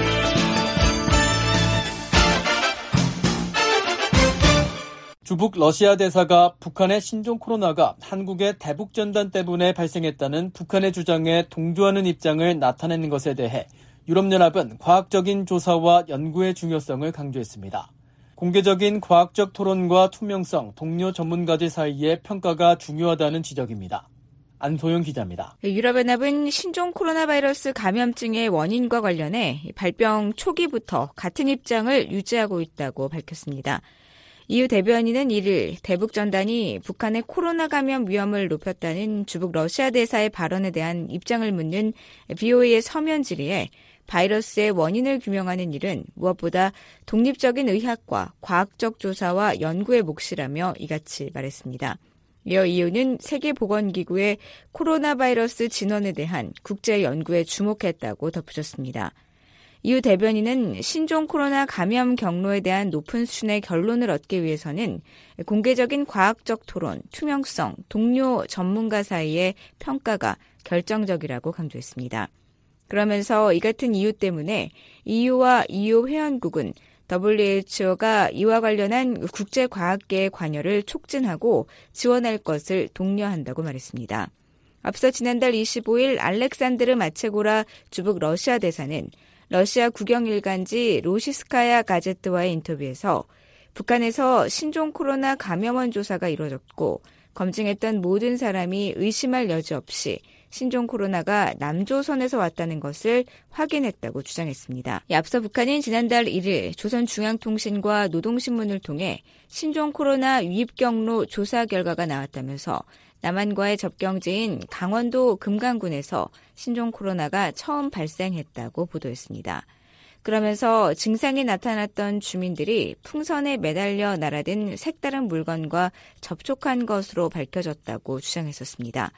주북 러시아 대사가 북한의 신종 코로나가 한국의 대북전단 때문에 발생했다는 북한의 주장에 동조하는 입장을 나타내는 것에 대해 유럽연합은 과학적인 조사와 연구의 중요성을 강조했습니다. 공개적인 과학적 토론과 투명성, 동료 전문가들 사이의 평가가 중요하다는 지적입니다. 안소영 기자입니다. 유럽연합은 신종 코로나 바이러스 감염증의 원인과 관련해 발병 초기부터 같은 입장을 유지하고 있다고 밝혔습니다. 이유 대변인은 이일 대북전단이 북한의 코로나 감염 위험을 높였다는 주북 러시아 대사의 발언에 대한 입장을 묻는 브이오에이의 서면 질의에 바이러스의 원인을 규명하는 일은 무엇보다 독립적인 의학과 과학적 조사와 연구의 몫이라며 이같이 말했습니다. 이어 이유는 세계보건기구의 코로나 바이러스 진원에 대한 국제 연구에 주목했다고 덧붙였습니다. 이후 대변인은 신종 코로나 감염 경로에 대한 높은 수준의 결론을 얻기 위해서는 공개적인 과학적 토론, 투명성, 동료 전문가 사이의 평가가 결정적이라고 강조했습니다. 그러면서 이 같은 이유 때문에 이유와 이유 회원국은 더블유에이치오가 이와 관련한 국제과학계의 관여를 촉진하고 지원할 것을 독려한다고 말했습니다. 앞서 지난달 이십오일 알렉산드르 마체고라 주북 러시아 대사는 러시아 국영일간지 로시스카야 가제트와의 인터뷰에서 북한에서 신종 코로나 감염원 조사가 이루어졌고 검증했던 모든 사람이 의심할 여지 없이 신종 코로나가 남조선에서 왔다는 것을 확인했다고 주장했습니다. 앞서 북한은 지난달 일일 조선중앙통신과 노동신문을 통해 신종 코로나 유입 경로 조사 결과가 나왔다면서 남한과의 접경지인 강원도 금강군에서 신종 코로나가 처음 발생했다고 보도했습니다. 그러면서 증상이 나타났던 주민들이 풍선에 매달려 날아든 색다른 물건과 접촉한 것으로 밝혀졌다고 주장했었습니다.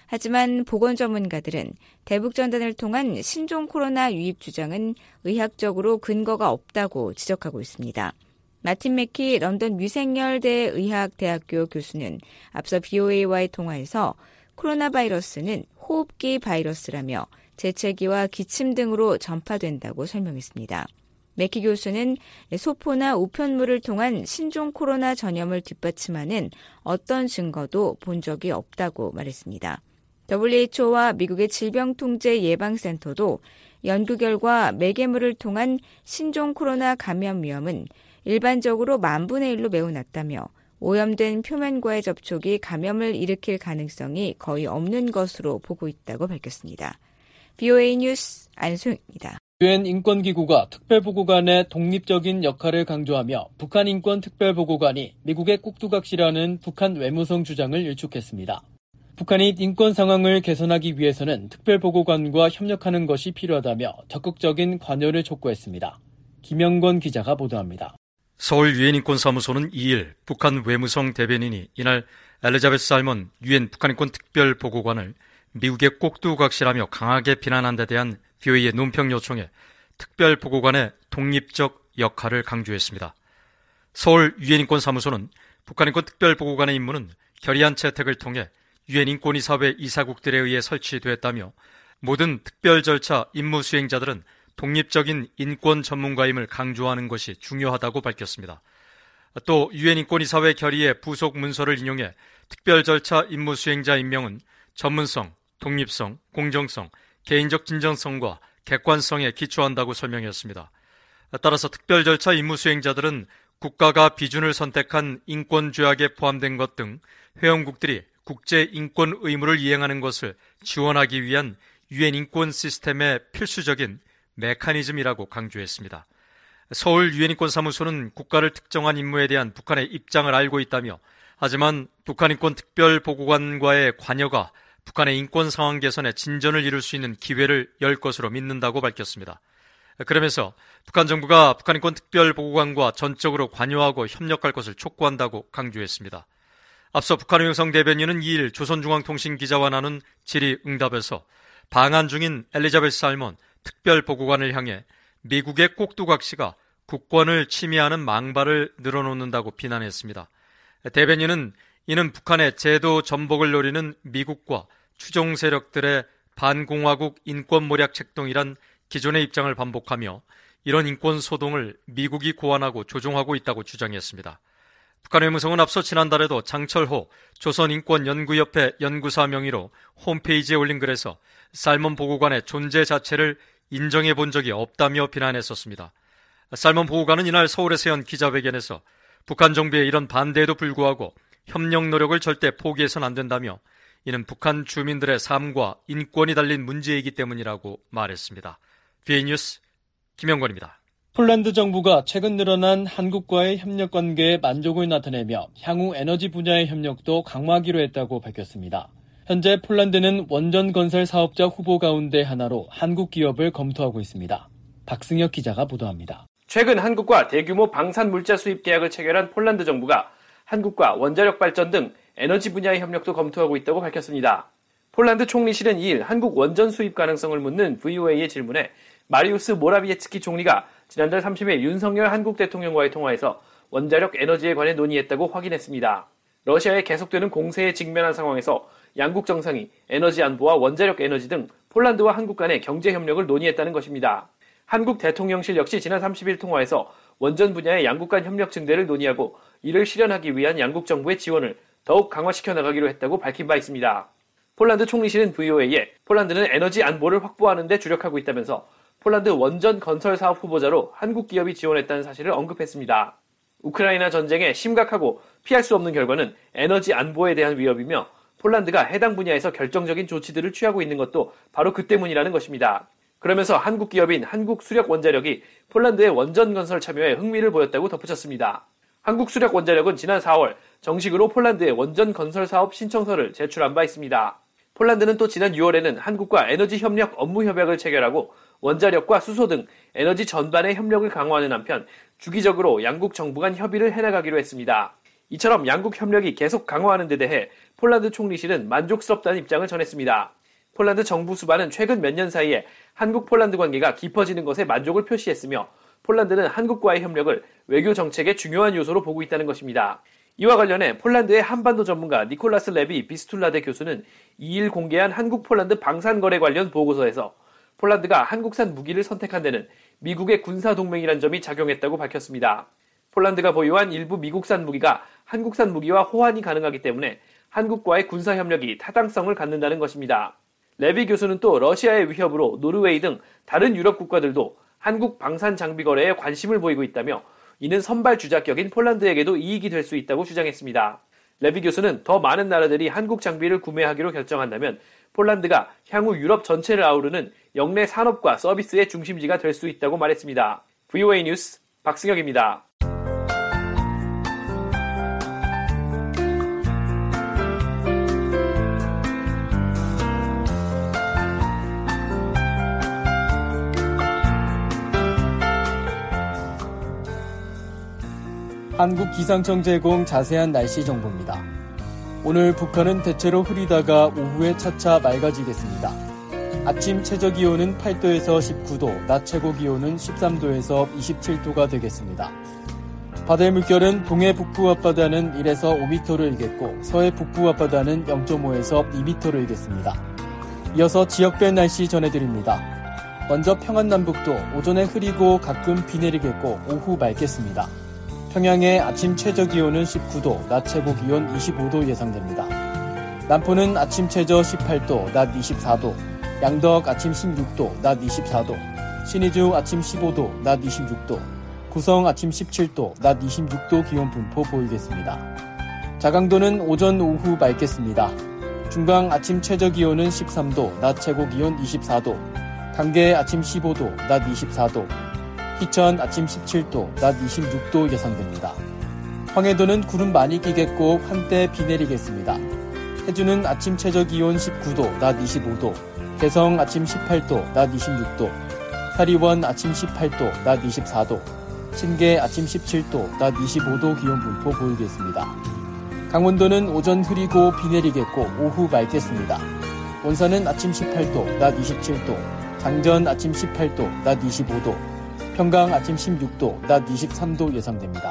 하지만 보건 전문가들은 대북전단을 통한 신종 코로나 유입 주장은 의학적으로 근거가 없다고 지적하고 있습니다. 마틴 맥키 런던 위생열대 의학대학교 교수는 앞서 브이오에이와의 통화에서 코로나 바이러스는 호흡기 바이러스라며 재채기와 기침 등으로 전파된다고 설명했습니다. 맥키 교수는 소포나 우편물을 통한 신종 코로나 전염을 뒷받침하는 어떤 증거도 본 적이 없다고 말했습니다. 더블유에이치오와 미국의 질병통제예방센터도 연구 결과 매개물을 통한 신종 코로나 감염 위험은 일반적으로 만분의 일로 매우 낮다며 오염된 표면과의 접촉이 감염을 일으킬 가능성이 거의 없는 것으로 보고 있다고 밝혔습니다. 브이오에이 뉴스 안소영입니다. 유엔 인권기구가 특별보고관의 독립적인 역할을 강조하며 북한 인권특별보고관이 미국의 꼭두각시라는 북한 외무성 주장을 일축했습니다. 북한이 인권 상황을 개선하기 위해서는 특별보고관과 협력하는 것이 필요하다며 적극적인 관여를 촉구했습니다. 김영건 기자가 보도합니다. 서울 유엔인권사무소는 이 일 북한 외무성 대변인이 이날 엘리자베스 살몬 유엔 북한인권 특별보고관을 미국의 꼭두각시라며 강하게 비난한 데 대한 브이오에이의 논평 요청에 특별보고관의 독립적 역할을 강조했습니다. 서울 유엔인권사무소는 북한인권 특별보고관의 임무는 결의안 채택을 통해 유엔 인권이사회 이사국들에 의해 설치됐다며 모든 특별 절차 임무 수행자들은 독립적인 인권 전문가임을 강조하는 것이 중요하다고 밝혔습니다. 또 유엔 인권이사회 결의의 부속 문서를 인용해 특별 절차 임무 수행자 임명은 전문성, 독립성, 공정성, 개인적 진정성과 객관성에 기초한다고 설명했습니다. 따라서 특별 절차 임무 수행자들은 국가가 비준을 선택한 인권조약에 포함된 것 등 회원국들이 국제 인권 의무를 이행하는 것을 지원하기 위한 유엔 인권 시스템의 필수적인 메커니즘이라고 강조했습니다. 서울 유엔인권사무소는 국가를 특정한 임무에 대한 북한의 입장을 알고 있다며 하지만 북한인권특별보고관과의 관여가 북한의 인권 상황 개선에 진전을 이룰 수 있는 기회를 열 것으로 믿는다고 밝혔습니다. 그러면서 북한 정부가 북한인권특별보고관과 전적으로 관여하고 협력할 것을 촉구한다고 강조했습니다. 앞서 북한 외무성 대변인은 이 일 조선중앙통신 기자와 나눈 질의응답에서 방한 중인 엘리자베스 살몬 특별보고관을 향해 미국의 꼭두각시가 국권을 침해하는 망발을 늘어놓는다고 비난했습니다. 대변인은 이는 북한의 제도 전복을 노리는 미국과 추종 세력들의 반공화국 인권모략 책동이란 기존의 입장을 반복하며 이런 인권 소동을 미국이 고안하고 조종하고 있다고 주장했습니다. 북한 외무성은 앞서 지난달에도 장철호 조선인권연구협회 연구사 명의로 홈페이지에 올린 글에서 살몬 보고관의 존재 자체를 인정해 본 적이 없다며 비난했었습니다. 살몬 보고관은 이날 서울에서 연 기자회견에서 북한 정부의 이런 반대에도 불구하고 협력 노력을 절대 포기해서는 안 된다며 이는 북한 주민들의 삶과 인권이 달린 문제이기 때문이라고 말했습니다. 비에이 뉴스 김영건입니다. 폴란드 정부가 최근 늘어난 한국과의 협력 관계에 만족을 나타내며 향후 에너지 분야의 협력도 강화하기로 했다고 밝혔습니다. 현재 폴란드는 원전 건설 사업자 후보 가운데 하나로 한국 기업을 검토하고 있습니다. 박승혁 기자가 보도합니다. 최근 한국과 대규모 방산 물자 수입 계약을 체결한 폴란드 정부가 한국과 원자력 발전 등 에너지 분야의 협력도 검토하고 있다고 밝혔습니다. 폴란드 총리실은 이 일 한국 원전 수입 가능성을 묻는 브이오에이의 질문에 마리우스 모라비에츠키 총리가 지난달 삼십 일 윤석열 한국 대통령과의 통화에서 원자력 에너지에 관해 논의했다고 확인했습니다. 러시아에 계속되는 공세에 직면한 상황에서 양국 정상이 에너지 안보와 원자력 에너지 등 폴란드와 한국 간의 경제 협력을 논의했다는 것입니다. 한국 대통령실 역시 지난 삼십 일 통화에서 원전 분야의 양국 간 협력 증대를 논의하고 이를 실현하기 위한 양국 정부의 지원을 더욱 강화시켜 나가기로 했다고 밝힌 바 있습니다. 폴란드 총리실은 브이오에이에 폴란드는 에너지 안보를 확보하는 데 주력하고 있다면서 폴란드 원전 건설 사업 후보자로 한국 기업이 지원했다는 사실을 언급했습니다. 우크라이나 전쟁의 심각하고 피할 수 없는 결과는 에너지 안보에 대한 위협이며 폴란드가 해당 분야에서 결정적인 조치들을 취하고 있는 것도 바로 그 때문이라는 것입니다. 그러면서 한국 기업인 한국수력원자력이 폴란드의 원전 건설 참여에 흥미를 보였다고 덧붙였습니다. 한국수력원자력은 지난 사월 정식으로 폴란드의 원전 건설 사업 신청서를 제출한 바 있습니다. 폴란드는 또 지난 유월에는 한국과 에너지 협력 업무 협약을 체결하고 원자력과 수소 등 에너지 전반의 협력을 강화하는 한편 주기적으로 양국 정부 간 협의를 해나가기로 했습니다. 이처럼 양국 협력이 계속 강화하는 데 대해 폴란드 총리실은 만족스럽다는 입장을 전했습니다. 폴란드 정부 수반은 최근 몇 년 사이에 한국-폴란드 관계가 깊어지는 것에 만족을 표시했으며 폴란드는 한국과의 협력을 외교 정책의 중요한 요소로 보고 있다는 것입니다. 이와 관련해 폴란드의 한반도 전문가 니콜라스 레비 비스툴라대 교수는 이 일 공개한 한국-폴란드 방산거래 관련 보고서에서 폴란드가 한국산 무기를 선택한 데는 미국의 군사동맹이란 점이 작용했다고 밝혔습니다. 폴란드가 보유한 일부 미국산 무기가 한국산 무기와 호환이 가능하기 때문에 한국과의 군사협력이 타당성을 갖는다는 것입니다. 레비 교수는 또 러시아의 위협으로 노르웨이 등 다른 유럽 국가들도 한국 방산 장비 거래에 관심을 보이고 있다며 이는 선발 주자격인 폴란드에게도 이익이 될 수 있다고 주장했습니다. 레비 교수는 더 많은 나라들이 한국 장비를 구매하기로 결정한다면 폴란드가 향후 유럽 전체를 아우르는 영내 산업과 서비스의 중심지가 될 수 있다고 말했습니다. 브이오에이 뉴스 박승혁입니다. 한국기상청 제공 자세한 날씨 정보입니다. 오늘 북한은 대체로 흐리다가 오후에 차차 맑아지겠습니다. 아침 최저기온은 팔 도에서 십구 도, 낮 최고기온은 십삼 도에서 이십칠 도가 되겠습니다. 바다의 물결은 동해 북부 앞바다는 일에서 오 미터로 일겠고 서해 북부 앞바다는 영 점 오에서 이 미터로 일겠습니다. 이어서 지역별 날씨 전해드립니다. 먼저 평안남북도 오전에 흐리고 가끔 비 내리겠고 오후 맑겠습니다. 평양의 아침 최저기온은 십구 도, 낮 최고기온 이십오 도 예상됩니다. 남포는 아침 최저 십팔 도, 낮 이십사 도, 양덕 아침 십육 도, 낮 이십사 도, 신의주 아침 십오 도, 낮 이십육 도, 구성 아침 십칠 도, 낮 이십육 도 기온 분포 보이겠습니다. 자강도는 오전 오후 맑겠습니다. 중강 아침 최저기온은 십삼 도, 낮 최고기온 이십사 도, 강계 아침 십오 도, 낮 이십사 도, 희천 아침 십칠 도, 낮 이십육 도 예상됩니다. 황해도는 구름 많이 끼겠고 한때 비 내리겠습니다. 해주는 아침 최저기온 십구 도, 낮 이십오 도, 개성 아침 십팔 도, 낮 이십육 도, 사리원 아침 십팔 도, 낮 이십사 도, 신계 아침 십칠 도, 낮 이십오 도 기온 분포 보이겠습니다. 강원도는 오전 흐리고 비 내리겠고 오후 맑겠습니다. 원산은 아침 십팔 도, 낮 이십칠 도, 장전 아침 십팔 도, 낮 이십오 도, 평강 아침 십육 도, 낮 이십삼 도 예상됩니다.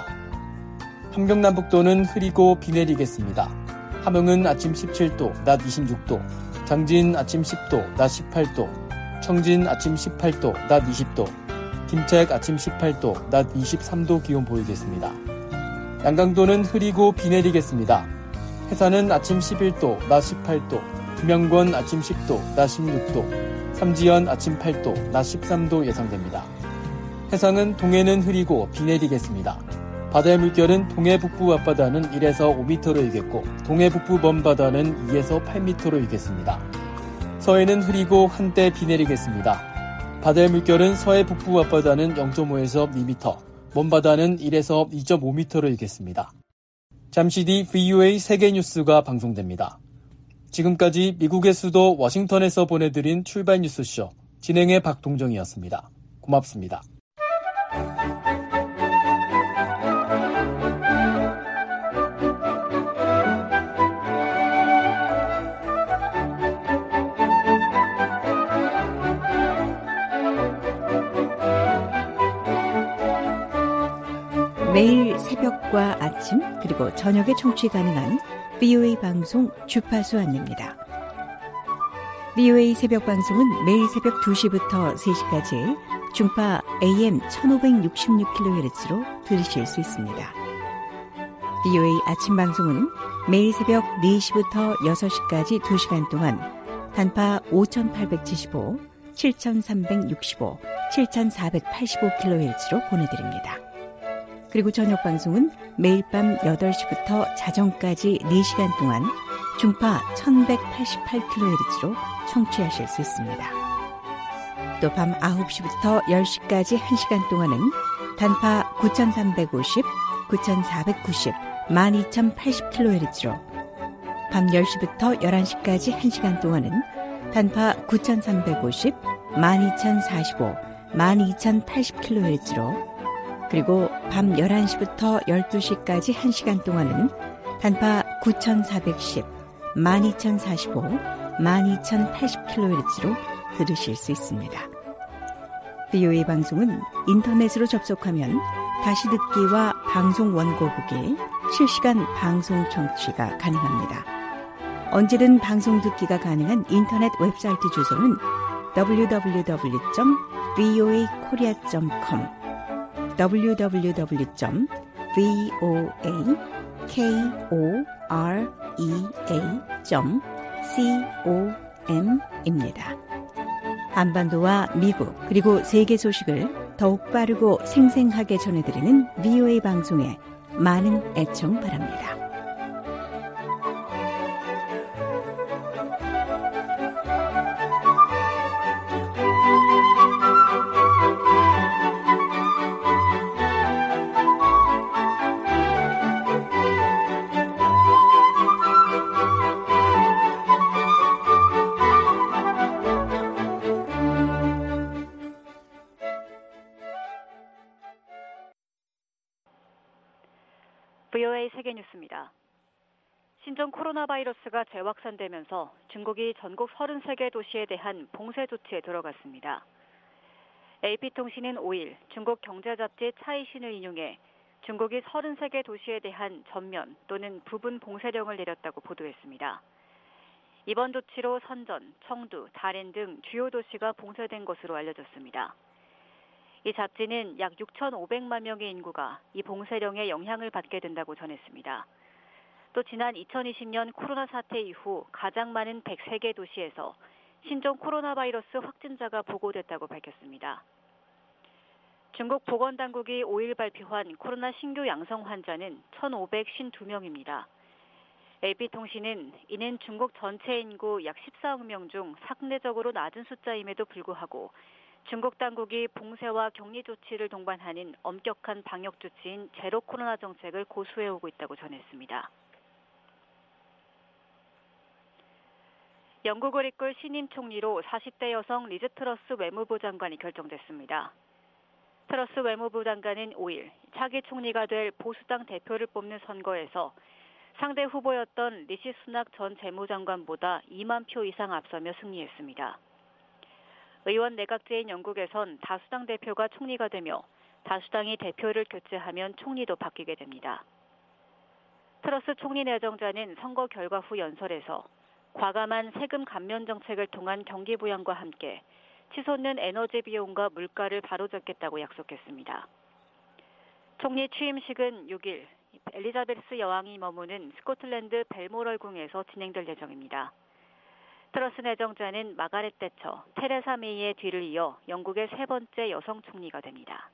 함경남북도는 흐리고 비 내리겠습니다. 함흥은 아침 십칠 도, 낮 이십육 도, 장진 아침 십 도, 낮 십팔 도, 청진 아침 십팔 도, 낮 이십 도, 김책 아침 십팔 도, 낮 이십삼 도 기온 보이겠습니다. 양강도는 흐리고 비 내리겠습니다. 해산은 아침 십일 도, 낮 십팔 도, 김영권 아침 십 도, 낮 십육 도, 삼지연 아침 팔 도, 낮 십삼 도 예상됩니다. 해상은 동해는 흐리고 비 내리겠습니다. 바다의 물결은 동해 북부 앞바다는 일에서 오 미터로 일겠고 동해 북부 먼바다는 이에서 팔 미터로 일겠습니다. 서해는 흐리고 한때 비 내리겠습니다. 바다의 물결은 서해 북부 앞바다는 영 점 오에서 이 미터, 먼바다는 일에서 이 점 오 미터로 일겠습니다. 잠시 뒤 브이오에이 세계뉴스가 방송됩니다. 지금까지 미국의 수도 워싱턴에서 보내드린 출발 뉴스쇼 진행의 박동정이었습니다. 고맙습니다. 매일 새벽과 아침 그리고 저녁에 청취 가능한 브이오에이 방송 주파수 안내입니다. 브이오에이 새벽 방송은 매일 새벽 두 시부터 세 시까지 중파 에이엠 천오백육십육 킬로헤르츠로 들으실 수 있습니다. 브이오에이 아침 방송은 매일 새벽 네 시부터 여섯 시까지 두 시간 동안 단파 오천팔백칠십오, 칠천삼백육십오, 칠천사백팔십오 킬로헤르츠로 보내드립니다. 그리고 저녁 방송은 매일 밤 여덟 시부터 자정까지 네 시간 동안 중파 천백팔십팔 킬로헤르츠로 청취하실 수 있습니다. 또 밤 아홉 시부터 열 시까지 한 시간 동안은 단파 구천삼백오십, 구천사백구십, 만 이천팔십 킬로헤르츠로 밤 열 시부터 열한 시까지 한 시간 동안은 단파 구천삼백오십, 만 이천사십오, 만 이천팔십 킬로헤르츠로 그리고 밤 열한 시부터 열두 시까지 한 시간 동안은 단파 구천사백십, 만 이천사십오, 만 이천팔십 킬로헤르츠로 들으실 수 있습니다. 브이오에이 방송은 인터넷으로 접속하면 다시 듣기와 방송 원고 보기, 실시간 방송 청취가 가능합니다. 언제든 방송 듣기가 가능한 인터넷 웹사이트 주소는 더블유 더블유 더블유 점 브이오에이 코리아 점 컴 더블유더블유더블유 점 브이오에이 코리아 점 컴입니다. 한반도와 미국 그리고 세계 소식을 더욱 빠르고 생생하게 전해드리는 브이오에이 방송에 많은 애청 바랍니다. 브이오에이 세계뉴스입니다. 신종 코로나 바이러스가 재확산되면서 중국이 전국 서른세 개 도시에 대한 봉쇄 조치에 들어갔습니다. 에이피통신은 오 일 중국 경제잡지 차이신을 인용해 중국이 서른세 개 도시에 대한 전면 또는 부분 봉쇄령을 내렸다고 보도했습니다. 이번 조치로 선전, 청두, 다롄 등 주요 도시가 봉쇄된 것으로 알려졌습니다. 이 잡지는 약 육천오백만 명의 인구가 이 봉쇄령의 영향을 받게 된다고 전했습니다. 또 지난 이천이십 년 코로나 사태 이후 가장 많은 백세 개 도시에서 신종 코로나 바이러스 확진자가 보고됐다고 밝혔습니다. 중국 보건당국이 오 일 발표한 코로나 신규 양성 환자는 천오백오십이 명입니다. 에이피통신은 이는 중국 전체 인구 약 십사억 명 중 상대적으로 낮은 숫자임에도 불구하고 중국 당국이 봉쇄와 격리 조치를 동반하는 엄격한 방역 조치인 제로 코로나 정책을 고수해오고 있다고 전했습니다. 영국을 이끌 신임 총리로 사십 대 여성 리즈 트러스 외무부 장관이 결정됐습니다. 트러스 외무부 장관은 오 일 차기 총리가 될 보수당 대표를 뽑는 선거에서 상대 후보였던 리시 수낙 전 재무장관보다 이만 표 이상 앞서며 승리했습니다. 의원 내각제인 영국에선 다수당 대표가 총리가 되며 다수당이 대표를 교체하면 총리도 바뀌게 됩니다. 트러스 총리 내정자는 선거 결과 후 연설에서 과감한 세금 감면 정책을 통한 경기 부양과 함께 치솟는 에너지 비용과 물가를 바로잡겠다고 약속했습니다. 총리 취임식은 육 일 엘리자베스 여왕이 머무는 스코틀랜드 벨모럴 궁에서 진행될 예정입니다. 트러스 내정자는 마가렛 대처, 테레사 메이의 뒤를 이어 영국의 세 번째 여성 총리가 됩니다.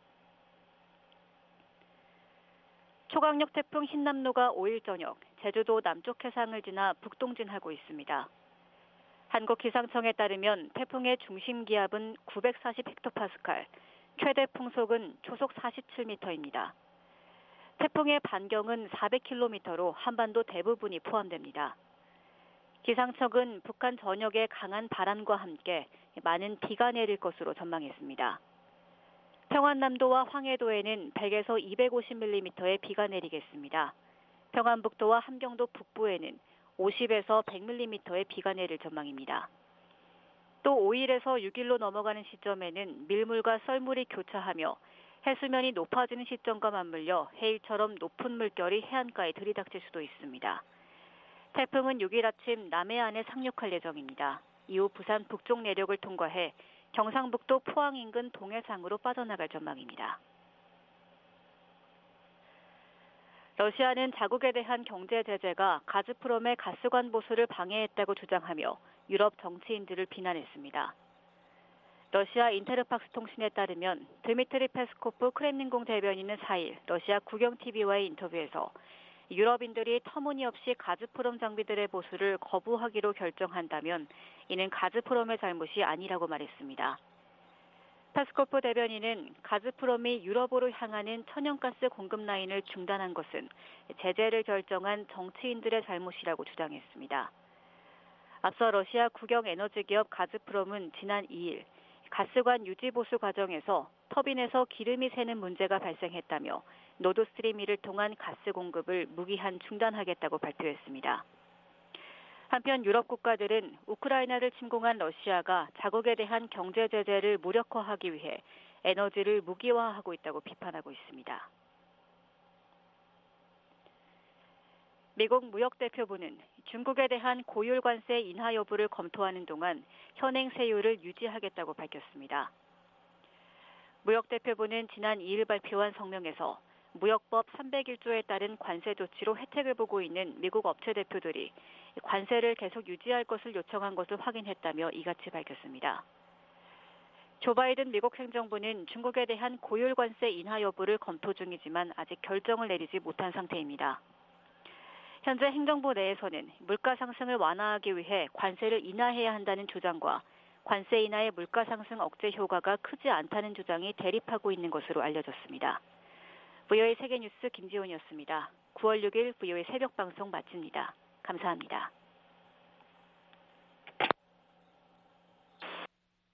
초강력 태풍 흰남노가 오 일 저녁 제주도 남쪽 해상을 지나 북동진하고 있습니다. 한국기상청에 따르면 태풍의 중심 기압은 구백사십 헥토파스칼, 최대 풍속은 초속 사십칠 미터입니다. 태풍의 반경은 사백 킬로미터로 한반도 대부분이 포함됩니다. 기상청은 북한 전역에 강한 바람과 함께 많은 비가 내릴 것으로 전망했습니다. 평안남도와 황해도에는 백에서 이백오십 밀리미터의 비가 내리겠습니다. 평안북도와 함경도 북부에는 오십에서 백 밀리미터의 비가 내릴 전망입니다. 또 오 일에서 육 일로 넘어가는 시점에는 밀물과 썰물이 교차하며 해수면이 높아지는 시점과 맞물려 해일처럼 높은 물결이 해안가에 들이닥칠 수도 있습니다. 태풍은 육 일 아침 남해안에 상륙할 예정입니다. 이후 부산 북쪽 내륙을 통과해 경상북도 포항 인근 동해상으로 빠져나갈 전망입니다. 러시아는 자국에 대한 경제 제재가 가즈프롬의 가스관 보수를 방해했다고 주장하며 유럽 정치인들을 비난했습니다. 러시아 인테르팍스 통신에 따르면 드미트리 페스코프 크렘린궁 대변인은 사 일 러시아 국영티비와의 인터뷰에서 유럽인들이 터무니없이 가즈프롬 장비들의 보수를 거부하기로 결정한다면 이는 가즈프롬의 잘못이 아니라고 말했습니다. 페스코프 대변인은 가즈프롬이 유럽으로 향하는 천연가스 공급 라인을 중단한 것은 제재를 결정한 정치인들의 잘못이라고 주장했습니다. 앞서 러시아 국영 에너지 기업 가즈프롬은 지난 이 일 가스관 유지 보수 과정에서 터빈에서 기름이 새는 문제가 발생했다며 노드스트림 일을 통한 가스 공급을 무기한 중단하겠다고 발표했습니다. 한편 유럽 국가들은 우크라이나를 침공한 러시아가 자국에 대한 경제 제재를 무력화하기 위해 에너지를 무기화하고 있다고 비판하고 있습니다. 미국 무역대표부는 중국에 대한 고율 관세 인하 여부를 검토하는 동안 현행 세율을 유지하겠다고 밝혔습니다. 무역대표부는 지난 이 일 발표한 성명에서 무역법 삼백일 조에 따른 관세 조치로 혜택을 보고 있는 미국 업체 대표들이 관세를 계속 유지할 것을 요청한 것을 확인했다며 이같이 밝혔습니다. 조 바이든 미국 행정부는 중국에 대한 고율 관세 인하 여부를 검토 중이지만 아직 결정을 내리지 못한 상태입니다. 현재 행정부 내에서는 물가 상승을 완화하기 위해 관세를 인하해야 한다는 주장과 관세 인하의 물가 상승 억제 효과가 크지 않다는 주장이 대립하고 있는 것으로 알려졌습니다. 브이오에이 세계뉴스 김지훈이었습니다. 구월 육 일 브이오에이 새벽 방송 마칩니다. 감사합니다.